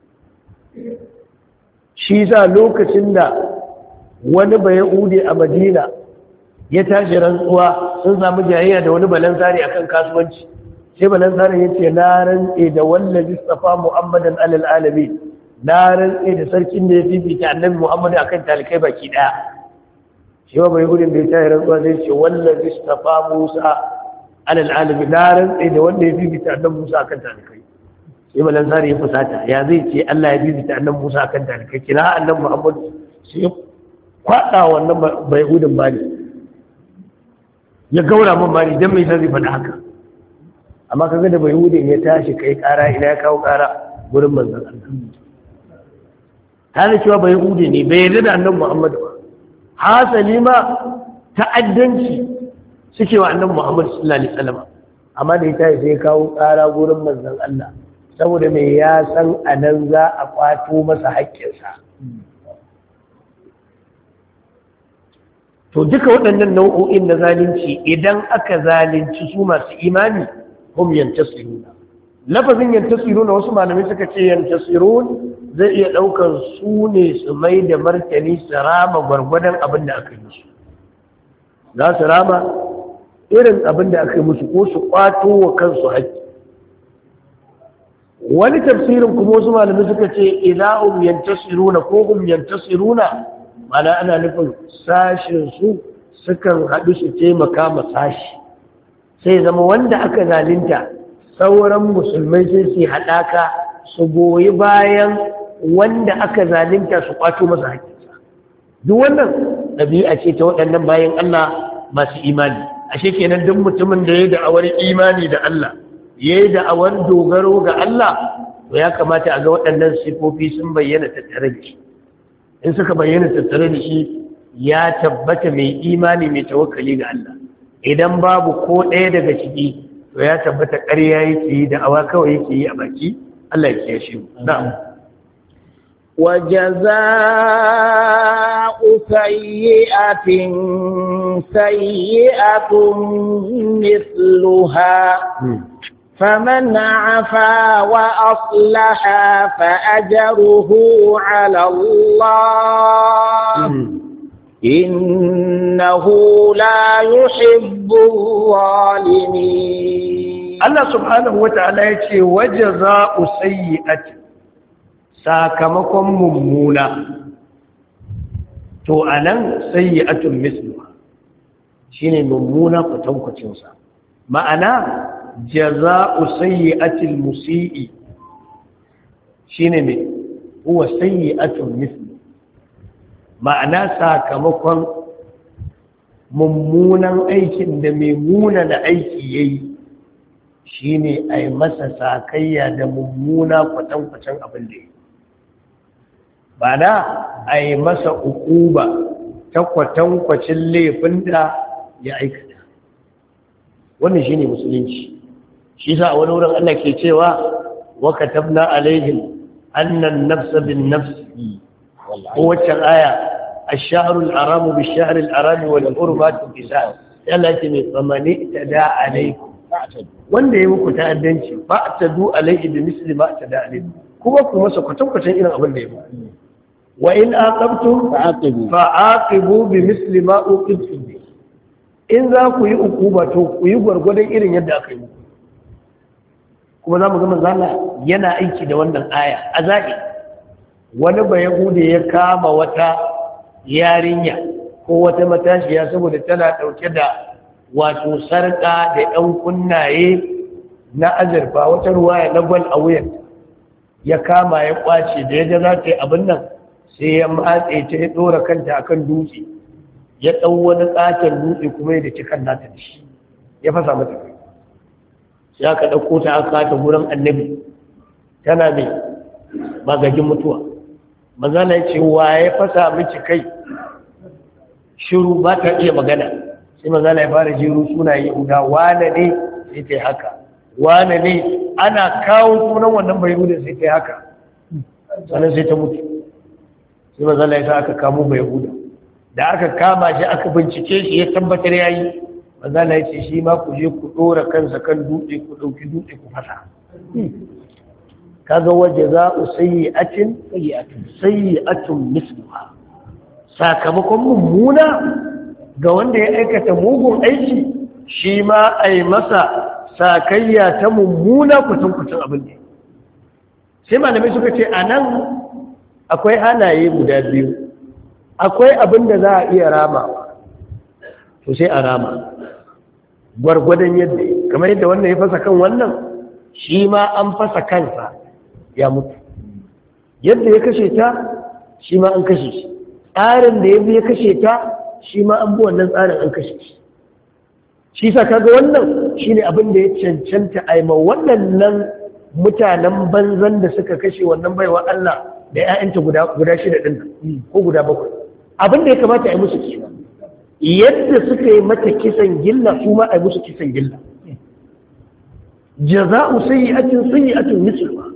shi sa lokacin da wani ba Yahudi a Madina ya tashi rantsuwa sun samu jayayya da wani balansari akan kasuwanci sai balansari ya ce na rantse da wallazi istafa Muhammadan alal alamin na rantse da sarkin da ya fifita annabi Muhammad akan talikai baki daya shi ba Yahudin da ya tashi rantsuwa sai ce wallazi istafa Musa alal alamin na rantse da wanda ya fifita annabi Musa akan talikai sai balansari ya fusata ya zai ce Allah ya fifita annabi Musa akan talikai kina annabi Muhammad sai kwaɗa wannan bai hudun ba ne ya gaura man ba ne don mai zai faɗa haka amma kaga da bai hudun ya tashi kai ƙara ina ya kawo ƙara wurin manzan Allah ta da cewa bai hudun ne bai yarda da annan Muhammadu ba hasali ma ta'addanci suke wa annan Muhammadu sallallahu alaihi wasallam amma da ya tashi sai ya kawo ƙara wurin manzan Allah saboda mai ya san anan za a kwato masa haƙƙinsa to duka waɗannan nau'o'in na zalunci idan aka zalunci su masu imani hum yantasiruna lafazin yantasiruna wasu malamai suka ce yantasirun zai iya ɗaukar su ne su mai da martani su rama gwargwadon abin da aka yi musu, za su rama irin abin da aka yi musu ko su kwato wa kansu haƙƙi. Wani tafsirin kuma wasu malamai suka ce ilahum yantasiruna ko hum yantasiruna, mana ana nufin sashin su sukan haɗu su taimaka ma sashi, sai zama wanda aka zalunta sauran musulmai sai su haɗaka su goyi bayan wanda aka zalunta su kwato masa haƙƙinsa. Duk wannan ɗabi'a ce ta waɗannan bayan Allah masu imani. Ashe kenan duk mutumin da ya yi da'awar imani da Allah, ya yi da'awar dogaro ga Allah, to ya kamata a ga waɗannan sifofi sun bayyana tattare da shi. In suka bayyana tattare da shi, ya tabbata mai imani mai tawakkali ga Allah. Idan babu ko ɗaya daga ciki, to ya tabbata ƙarya yake yi da'awa kawai yake yi a baki. Allah ya kiyashe mu. Na'am. وجزاء سيئة سيئة مثلها فمن عفا وأصلح فأجره على الله إنه لا يحب الظالمين. الله سبحانه وتعالى يقول وجزاء سيئة sakamakon mummuna, to anan sayyi'atun misluha shine mummuna kwatankwacinsa. Ma'ana jaza'u sayyi'atil musii shine me huwa sayyi'atun mislu, ma'ana sakamakon mummunan aikin da mai munana aiki yayi shine ai masa sakayya da mummuna kwatankwacin abin da yake, ba da a yi masa ukuba ta kwatankwacin laifin da ya aikata. Wannan shi ne musulunci. Shi sa a wani wurin Allah ke cewa wa katabna alaihim annan nafsa bin nafsi, waccan aya ash-shahru al-haramu bish-shahri al-harami wal hurmatu qisas. Allah ce mai famani tada alaikum, wanda ya muku ta'addanci fa atadu alaihi bi misli ma atada alaikum, kuma ku masa kwatankwacin irin abin da ya muku. Wa in aqabtum fa'aqibu bi misli ma uqibtum bi, in za ku yi ukuba to ku yi gwargwadon irin yadda aka yi muku. Kuma za mu ga manzo Allah yana aiki da wannan aya a zaki. Wani bayahude ya kama wata yarinya ko wata matashiya saboda tana dauke da wato sarka da ɗan kunnaye na azurfa, wata ruwaya na gwal a wuyan, ya kama ya kwace. Da ya ga za ta yi abin nan sai ya matse ta, ya ɗora kanta akan dutse, ya ɗau wani ƙaton dutse kuma ya da cikin nata da shi, ya fasa mata kai. Sai aka ɗauko ta aka kata gurin annabi, tana mai magagin mutuwa. Manzana ya ce wa ya fasa miki kai? Shiru, ba ta iya magana. Sai manzana ya fara jiru sunaye guda, wane ne? Sai ta yi haka. Wane ne? Ana kawo sunan wannan bai da sai ta yi haka, sannan sai ta mutu. Sai manzala ya sa aka kamo bai huda, da aka kama shi aka bincike shi ya tabbatar ya yi. Manzala ya ce shi ma ku je ku ɗora kansa kan dutse, ku ɗauki dutse ku fasa. Kaga waje za a sayyi'atun misluha, sakamakon mummuna ga wanda ya aikata mugun aiki, shi ma a yi masa sakayya ta mummuna kucin abin ne. Sai malamai suka ce a nan akwai halaye guda biyu. Akwai abin da za a iya rama, to sai a rama gwargwadon yadda, kamar yadda wannan ya fasa kan wannan, shi ma an fasa kansa ya mutu. Yadda ya kashe ta, shi ma an kashe shi. Tsarin da ya kashe ta, shi ma an bi wannan tsarin an kashe shi. Shi sa kaga wannan shi ne abin da ya cancanta a yi ma waɗannan mutanen banzan da suka kashe wannan baiwa Allah da ‘ya'yanta guda shida ɗin ko guda 7. Abin da ya kamata a yi musu kenan, yadda suka yi mata kisan gilla su ma a yi musu kisan gilla. Jaza'u sayyi'atin misluha.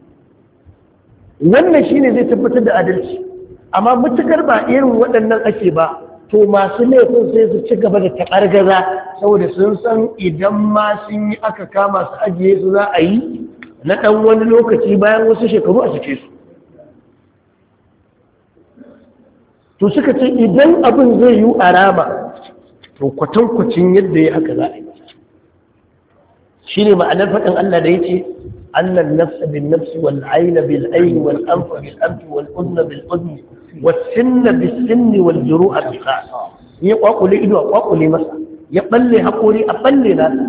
Wannan shine zai tabbatar da adalci. Amma mutukar ba irin waɗannan ake ba, to masu laifin sai su ci gaba da taɓargaza, saboda sun san idan ma sun yi aka kama su ajiye su za a yi na ɗan wani lokaci bayan wasu shekaru a cike su. to suka ce idan abin zai yi a rama to kwatankwacin yadda ya haka za a yi shi ne ma'anar faɗin Allah da ya ce annan nafsa bin nafsi wal aina bil aini wal anfa bil anfi wal udna bil udni was sinna bis sinni wal juru'a bil qas ya kwakule ido a kwakule masa ya balle hakuri a balle nasa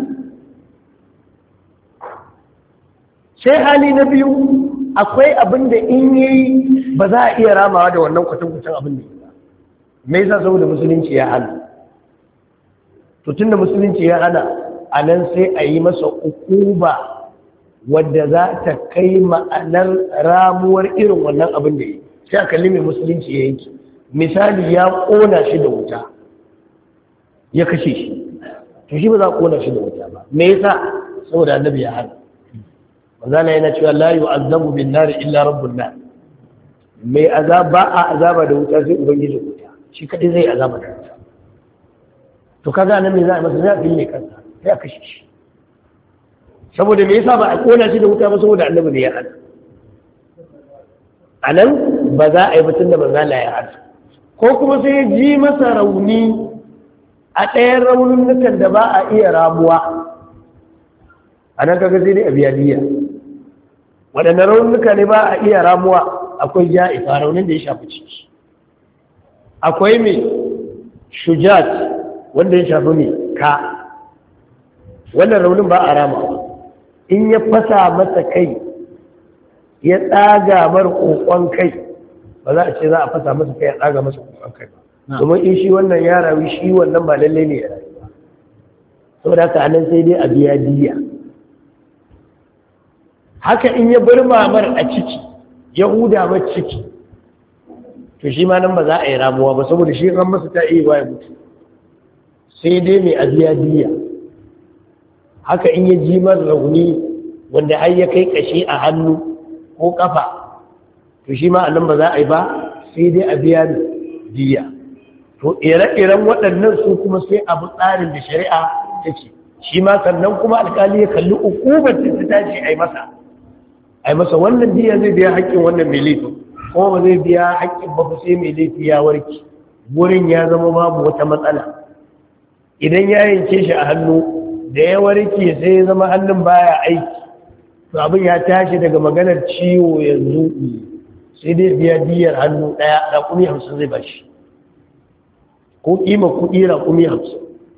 sai hali na biyu akwai abin da in yi ba za a iya ramawa da wannan kwatankwacin abin da ya me yasa saboda musulunci ya hana to tunda musulunci ya hana a nan sai a yi masa ukuba wadda za ta kai ma'anar ramuwar irin wannan abin da ya yi sai a kalli mai musulunci ya yanki misali ya ƙona shi da wuta ya kashe shi to shi ba za a ƙona shi da wuta ba me yasa saboda annabi ya hana manzala yana cewa la yu'azzabu bin nar illa rabbun nar mai azaba a azaba da wuta sai ubangiji wuta shi kadai zai azaba da wuta to kaga nan me za a masa za a fille kansa sai a kashe shi saboda me yasa ba a kona shi da wuta ba saboda annabi ne ya hana anan ba za a yi batun da manzala ya hana ko kuma sai ya ji masa rauni a ɗayan raununukan da ba a iya ramuwa a nan kaga sai dai a biya diya waɗannan raunuka ne ba a iya ramuwa akwai ja'ifa raunin da ya shafi ciki akwai mai shujat wanda ya shafi mai ka wannan raunin ba a ramawa in ya fasa masa kai ya tsaga mar kokon kai ba za a ce za a fasa masa kai ya tsaga masa kokon kai ba domin in shi wannan ya rayu shi wannan ba lallai ne ya rayu ba saboda haka anan sai dai a biya diya haka in ya bar mamar a ciki ya huda ba ciki to shi ma nan ba za a yi ramuwa ba saboda shi ran masa ta iya ya mutu sai dai mai abiya diya haka in ya ji mar rauni wanda har ya kai kashi a hannu ko kafa to shi ma nan ba za a yi ba sai dai a biya diya to ire-iren waɗannan su kuma sai abu tsarin da shari'a ta ce shi ma sannan kuma alkali ya kalli ukubar da ta tashi a yi masa wannan diya zai biya haƙƙin wannan mai laifi kuma ba zai biya haƙƙin ba sai mai laifi ya warke wurin ya zama babu wata matsala idan ya yanke shi a hannu da ya warke sai ya zama hannun baya aiki to abin ya tashi daga maganar ciwo yanzu sai dai biya diyar hannu ɗaya raƙumi 50 zai bashi ko ƙima kuɗi raƙumi 50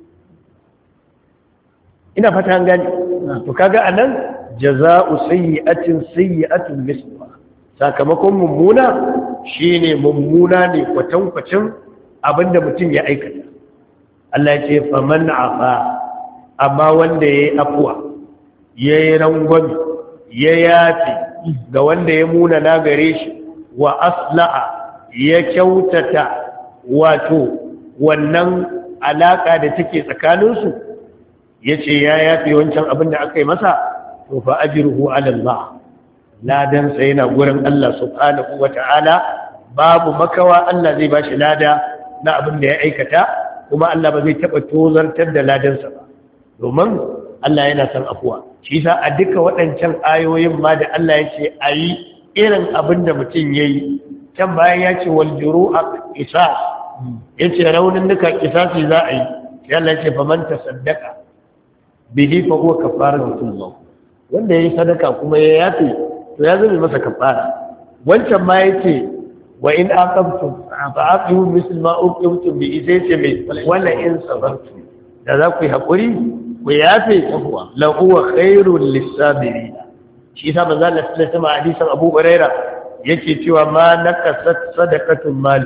ina fata an gani to kaga anan jaza'u sayyi'atin misluha sakamakon mummuna shine mummuna ne kwatankwacin abinda mutum ya aikata Allah ya ce faman afa amma wanda yayi afwa yayi rangwami ya yafi ga wanda ya muna na gare shi wa aslaha ya kyautata wato wannan alaka da take tsakaninsu yace ya yafi wancan abin da aka yi masa to fa ajruhu ala Allah ladan sai yana gurin Allah subhanahu wata'ala babu makawa Allah zai bashi lada na abin da ya aikata kuma Allah ba zai taba tozartar da ladansa ba domin Allah yana son afuwa shi yasa a duka waɗancan ayoyin ma da Allah ya ce ayi irin abin da mutum yayi can bayan ya ce wal juru'a qisas yace raunin duka qisasi za a yi sai Allah ya ce faman tasaddaqa bihi fa huwa kafaratun lahu wanda yayi sadaka kuma ya yafi to ya zama masa kafara wancan ma yace wa in aqabtum fa aqimu misl ma uqimtum bi idayati mai wala in sabartum da za ku yi hakuri ku yafe la huwa khairul lisabirin shi yasa manzo Allah sallallahu alaihi wasallam hadisin Abu Huraira yake cewa ma nakasat sadaqatul mal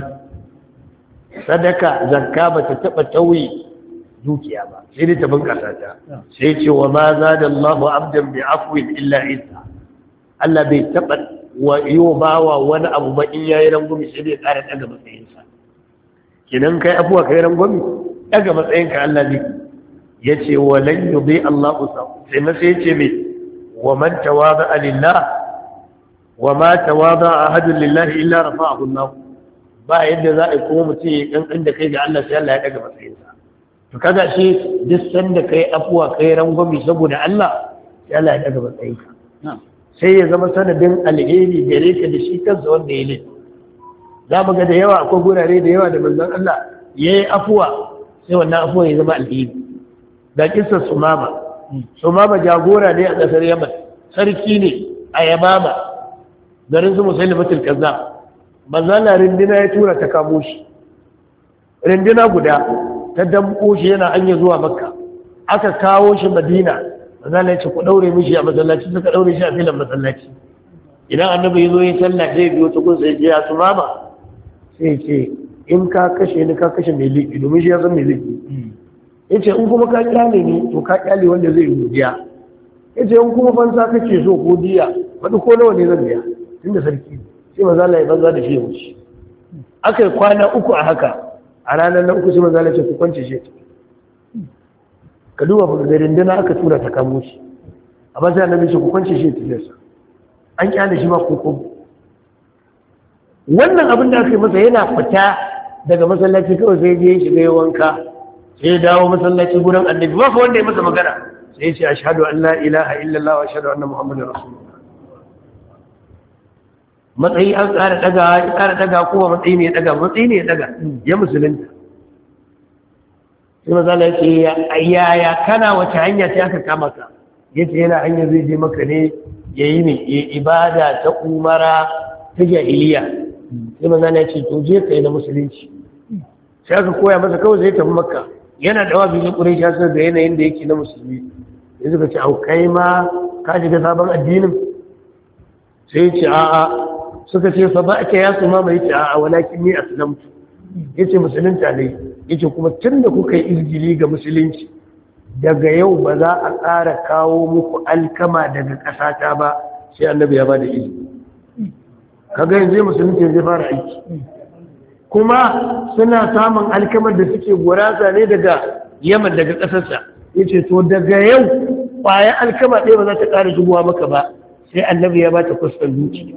sadaka zakka ba ta taba tauyi dukiya ba sai dai ta bunkasa ta sai ce wa ma zada Allahu abdan bi afwin illa izza Allah bai taba wa yiwo bawa wani abu ba in yayi rangumi sai dai ƙara daga matsayinsa kinan kai afuwa kai rangumi daga matsayinka Allah zai yace wa lan yudhi Allahu sa sai na sai yace me wa man tawada lillah wa ma tawada ahadun lillahi illa rafa'ahu Allah ba yadda za a kuma mutum ya kankan da kai ga Allah sai Allah ya daga matsayinsa to kaga shi duk sanda kai afuwa kai rangwami saboda Allah sai Allah ya daga matsayinka sai ya zama sanadin alheri gare ka da shi kansa wanda ya ne za mu ga da yawa akwai gurare da yawa da manzon Allah ya yi afuwa sai wannan afuwa ya zama alheri. Da kissar Sumama jagora ne a ƙasar Yaman, sarki ne a Yamama, garin su Musailimatul Kazzab. Manzon Allah rindina ya tura ta kamo shi, rindina guda ta damƙo shi yana hanya zuwa Makka, aka kawo shi Madina. Manzon Allah ya ce ku daure mishi a masallaci, suka daure shi a filin masallaci. Idan annabi ya zo ya sallah sai biyo ta gun sai ya Sumama, sai ce in ka kashe ni ka kashe mai laifi, domin shi ya san mai laifi. Ya ce in kuma ka kyale ni to ka kyale wanda zai rubiya. Ya ce in kuma fansa kake so ko diya wani ko nawa ne zan biya tunda sarki. Sai maza Allah ya banza da shi ya wuce. Aka yi kwana 3 a haka, a ranar na 3 sai maza Allah ya ce ku kwance shi. Ka duba fa da rinduna aka tura ta kamo shi, amma sai annabi ce ku kwance shi tafiyarsa. An kyale shi ba ko wannan abin da aka yi masa yana fita daga masallaci kawai sai je shiga ya wanka, sai ya dawo masallaci gurin annabi ba fa wanda ya masa magana, sai ya ce ashhadu an la ilaha illallah wa ashhadu anna muhammadar rasulullah. Matsayi an ƙara daga kuma matsayi ne ya daga ya musulunta. Sai maza Allah ya ce yaya kana wace hanya sai aka kama ka? Yace yana hanya zai je maka ne yayi ne ibada ta umara ta jahiliya. Sai maza Allah ya ce to je kai na musulunci. Sai aka koya masa kawai zai tafi Makka, yana da wabi ne Quraysh ya san da yanayin da yake na musulmi. Sai suka ce au kai ma ka shiga sabon addinin? Sai ya ce a'a. Suka ce fa ba ake ya Sumama, yace a'a walakin ni aslamtu. Yace musulunta ne. Yace kuma tunda kuka yi izgili ga musulunci, daga yau ba za a ƙara kawo muku alkama daga ƙasata ba, sai annabi ya ba da izini. Kaga yanzu musulunci zai fara aiki. Kuma suna samun alkamar da suke gurasa ne daga Yaman, daga ƙasarsa. Yace to daga yau ƙwayar alkama ɗaya ba za ta ƙara shigowa maka ba, sai annabi ya ba ta kuskan duki.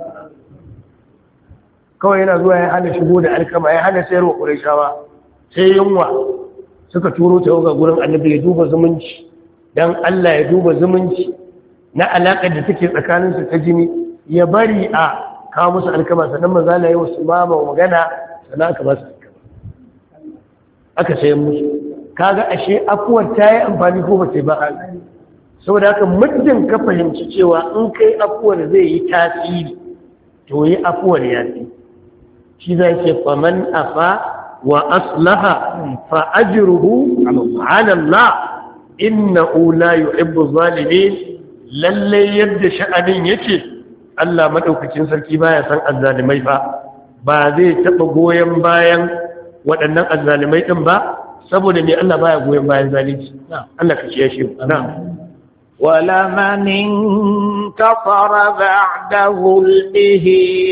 Kawai yana zuwa ya hana shigo da alkama, ya hana sayarwa ƙurayshawa, sai yunwa suka turo ta ga gurin annabi ya duba zumunci, don Allah ya duba zumunci na alaƙar da take tsakaninsu ta jini, ya bari a kawo musu alkama, sannan maza na yi wasu mama magana, sannan aka ba su alkama aka sayan musu. Kaga ashe afuwar ta yi amfani ko ba sai ba. Saboda haka muddin ka fahimci cewa in kai afuwar zai yi tasiri, to yi afuwar ya fi. Shi zai ce faman afa wa aslaha fa ajruhu ala Allah innahu la yuhibbu zalimin. Lalle yadda sha'anin yake, Allah madaukakin sarki baya san azzalimai fa, ba zai taba goyen bayan waɗannan azzalimai din ba, saboda me Allah baya goyen bayan zalunci. Allah ka kiyaye shi. Na'am. ولمن انتصر بعد ظلمه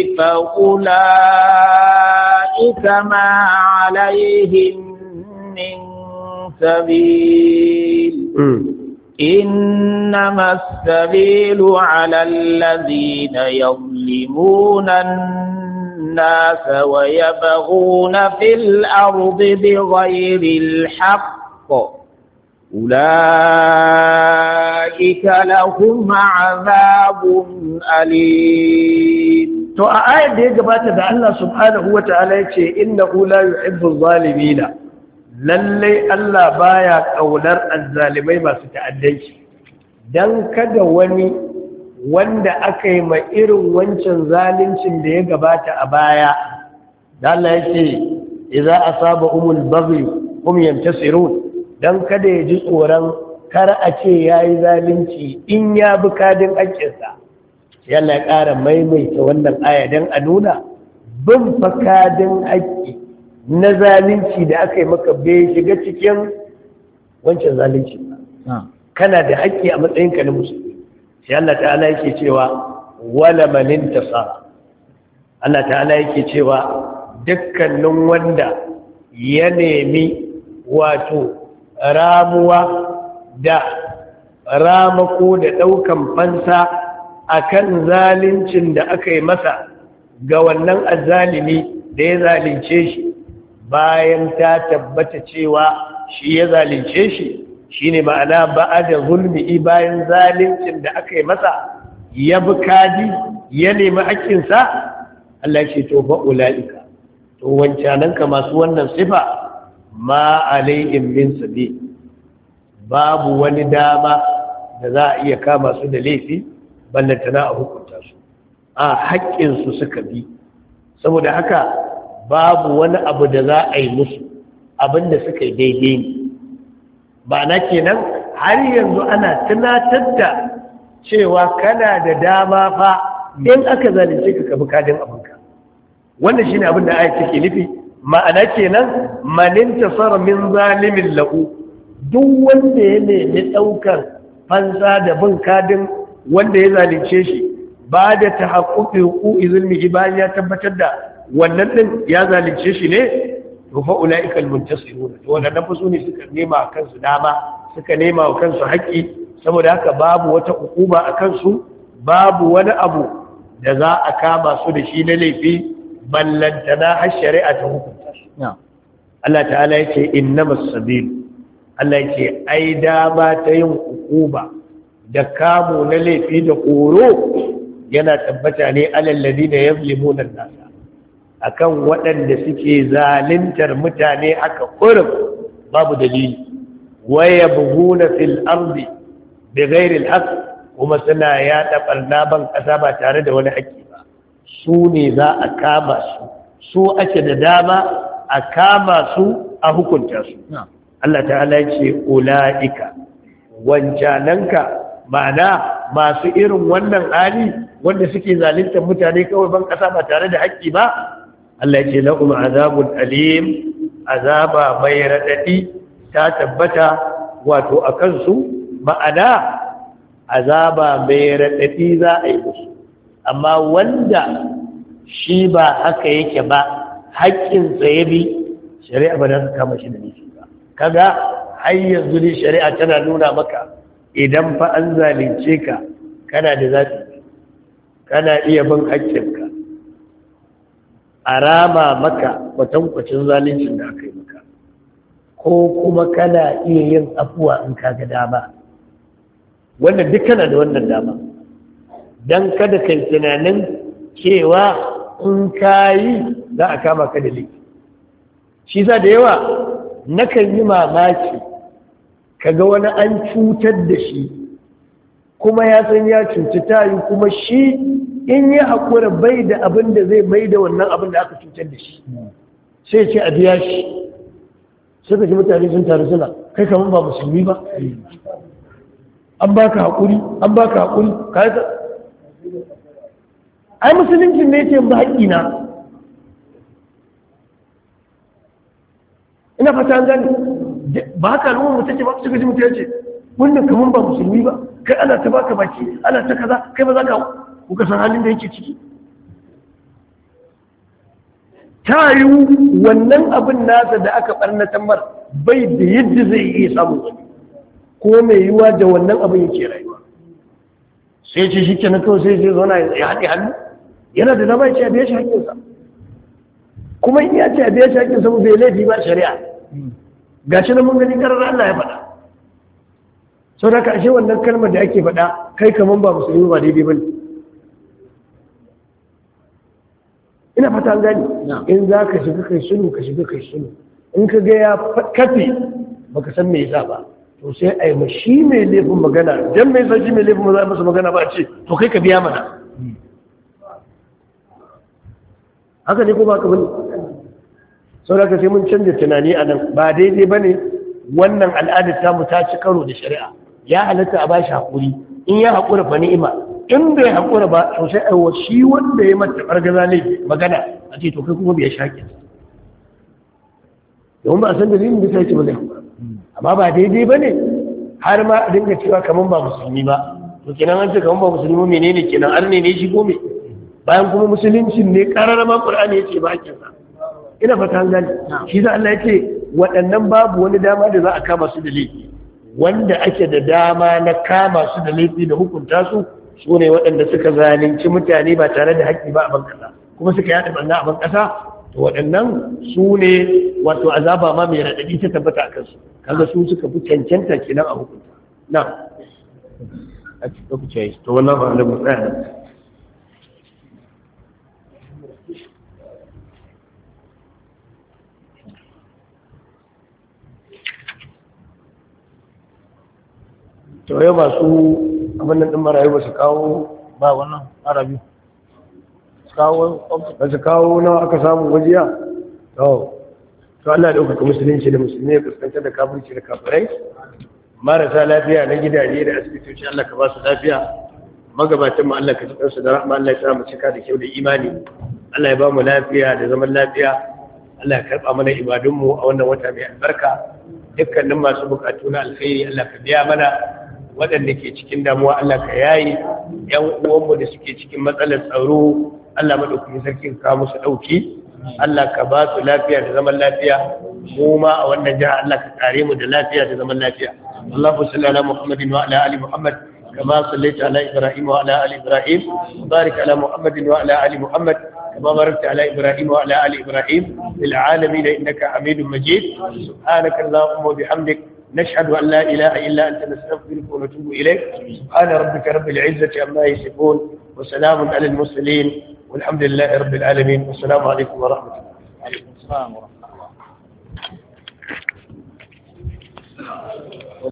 فأولئك ما عليهم من سبيل إنما السبيل على الذين يظلمون الناس ويبغون في الأرض بغير الحق أولئك لهم عذاب أليم. to a ayar da ya gabata da Allah subhanahu wa ta'ala ya ce innahu la yuhibbu zalimina, lallai Allah baya kaunar azzalimai masu ta'addanci. Dan kada wani wanda aka yi ma irin wancan zaluncin da ya gabata a baya, da Allah ya ce idza asaba umul baghi hum yantasirun, dan kada ya ji tsoron kar a ce yayi zalunci in ya bi kadin haƙƙinsa. Yalla ya ƙara maimaita wannan aya don a nuna bin fakadin haƙƙi na zalunci da aka yi maka bai shiga cikin wancan zalunci ba. Kana da haƙƙi a matsayinka na musulmi. Sai Allah ta'ala yake cewa wala manin tasara. Allah ta'ala yake cewa dukkanin wanda ya nemi wato ramuwa da ramako da ɗaukan fansa akan zaluncin da aka yi masa ga wannan azzalimi da ya zalunce shi, bayan ta tabbata cewa shi ya zalunce shi, shine ma'ana ba'ada zulmi, bayan zaluncin da aka yi masa ya bi kadi ya nemi haƙƙinsa. Allah ce to fa ulaika to wancananka masu wannan sifa ma alaihim min sabi babu wani dama da za a iya kama su da laifi ballantana a hukunta su a haƙƙinsu suka bi saboda haka babu wani abu da za a yi musu abinda suka yi daidai ne ba na kenan har yanzu ana tunatar da cewa kana da dama fa in aka zalunce ka kabi kadin abinka wannan shine abin da ayat take nufi ma'ana kenan manin tasara min zalimin lahu duk wanda ya nemi daukar fansa da bin kadin wanda ya zalunce shi ba da tahaqquqi huquqi zulmihi bayan ya tabbatar da wannan din ya zalunce shi ne to fa ulaika almuntasirun to wannan fa sune suka nema kansu dama suka nema wa kansu haƙƙi saboda haka babu wata hukuma a kansu babu wani abu da za a kama su da shi na laifi ballantana har shari'a ta hukunta su Allah ta'ala yake innamas sabil Allah yake ai dama ta yin hukuma da kamo na laifi da horo yana tabbata ne alal ladina yazlimuna an-nas akan waɗanda suke zaluntar mutane aka kurum babu dalili waya buguna fil ardi bighairi al-haqq kuma suna yaɗa barna ban ƙasa ba tare da wani haƙƙi ba su ne za a kama su ake da dama a kama su a hukunta su Allah ta'ala ce ula'ika wancananka ma'ana masu irin wannan hali wanda suke zaluntar mutane kawai ban ƙasa ba tare da haƙƙi ba Allah ce lahum azabun alim azaba mai raɗaɗi ta tabbata wato a kansu ma'ana azaba mai raɗaɗi za a yi musu amma wanda shi ba haka yake ba haƙƙinsa ya bi shari'a ba za ta kama shi da nufi ba kaga har yanzu ne shari'a tana nuna maka idan fa an zalunce ka kana da zafi kana iya bin haƙƙinka a rama maka kwatankwacin zaluncin da aka yi maka ko kuma kana iya yin afuwa in ka ga dama wannan duk kana da wannan dama don kada kai tunanin cewa in ka yi za a kama ka da laifi shi sa da yawa nakan yi mamaki kaga wani an cutar da shi kuma ya san ya cuci tayi kuma shi in yi haƙura bai da abin da zai mai da wannan abin da aka cutar da shi sai ce a biya shi suka ji mutane sun taru suna kai kamar ba musulmi ba an baka haƙuri kai ka ai musulunci ne yake ba haƙƙi na ina fata an gani ba haka al'umma mutum ce ba suka ji mutum ya ce wannan kamar ba musulmi ba kai ana ta baka baki ana ta kaza kai ba za ka kuka san halin da yake ciki ta yi wannan abin nasa da aka ɓarnatan mar bai da yadda zai iya samun wani ko mai yiwa da wannan abin yake rayuwa sai ce shi kenan kawai sai zauna ya haɗe hannu yana da dama ya ce a biya shi haƙƙinsa kuma in ya ce a biya shi haƙƙinsa ba bai laifi ba shari'a ga shi na mun gani karar Allah ya faɗa sau da ka ashe wannan kalmar da ake faɗa kai kaman ba musulmi ba daidai ba ne ina fata an gani in za ka shiga kai sunu ka shiga kai sunu in ka ga ya kafe baka san me yasa ba to sai a yi ma shi mai laifin magana dan mai san shi mai laifin za a masa magana ba a ce to kai ka biya mana haka ne ko ba ka bane sau da ka sai mun canza tunani a nan ba daidai ba ne wannan al'adar tamu ta ci karo da shari'a ya halatta a ba shi haƙuri in ya haƙura fa ni'ima in bai haƙura ba to sai aiwa shi wanda ya mata ɓargaza ne magana a ce to kai kuma bai shaƙi domin ba a san dalilin da sai ce ba zai haƙura amma ba daidai ba ne har ma a dinga cewa kamar ba musulmi ba to kenan an ce kamar ba musulmi menene kenan an ne shi ko me bayan kuma musulunci ne ƙarar ma ƙur'ani ya ce ba haƙƙinsa ina fata an gani shi za Allah ya ce waɗannan babu wani dama da za a kama su da laifi wanda ake da dama na kama su da laifi da hukunta su su ne waɗanda suka zalunci mutane ba tare da haƙƙi ba a ban ƙasa kuma suka yaɗa ɓanna a ban ƙasa to waɗannan su ne wato azaba ma mai raɗaɗi ta tabbata a kansu kaga su suka fi cancanta kenan a hukunta na a cikin lokaci to wannan ba da mu tsaya to yau masu abin nan din marayu ba su kawo ba wannan arabi ba su kawo nawa aka samu wajiya to Allah da ɗaukaka musulunci da musulmi ya fuskantar da kafirci da kafirai marasa lafiya na gidaje da asibitoci Allah ka ba su lafiya magabatan mu Allah ka ji kansu da rahma Allah ya sa mu cika da kyau da imani Allah ya ba mu lafiya da zaman lafiya Allah ya karba mana ibadun mu a wannan wata mai albarka dukkanin masu bukatu na alkhairi Allah ka biya mana waɗanda ke cikin damuwa Allah ka yayi yan uwanmu da suke cikin matsalar tsaro Allah madaukakin sarki ka kawo musu dauki Allah ka ba su lafiya da zaman lafiya mu ma a wannan jiha Allah ka kare mu da lafiya da zaman lafiya Allahu salli ala Muhammadin wa ala ali Muhammad kama sallaita ala Ibrahim wa ala ali Ibrahim barik ala Muhammadin wa ala ali Muhammad kama barakta ala Ibrahim wa ala ali Ibrahim fil alamin innaka Hamidum Majid subhanaka Allahumma wa bihamdik نشهد أن لا إله إلا أنت نستغفرك ونتوب إليك سبحان ربك رب العزة عما يصفون وسلام على المرسلين والحمد لله رب العالمين والسلام عليكم ورحمة الله. وعليكم السلام ورحمة الله.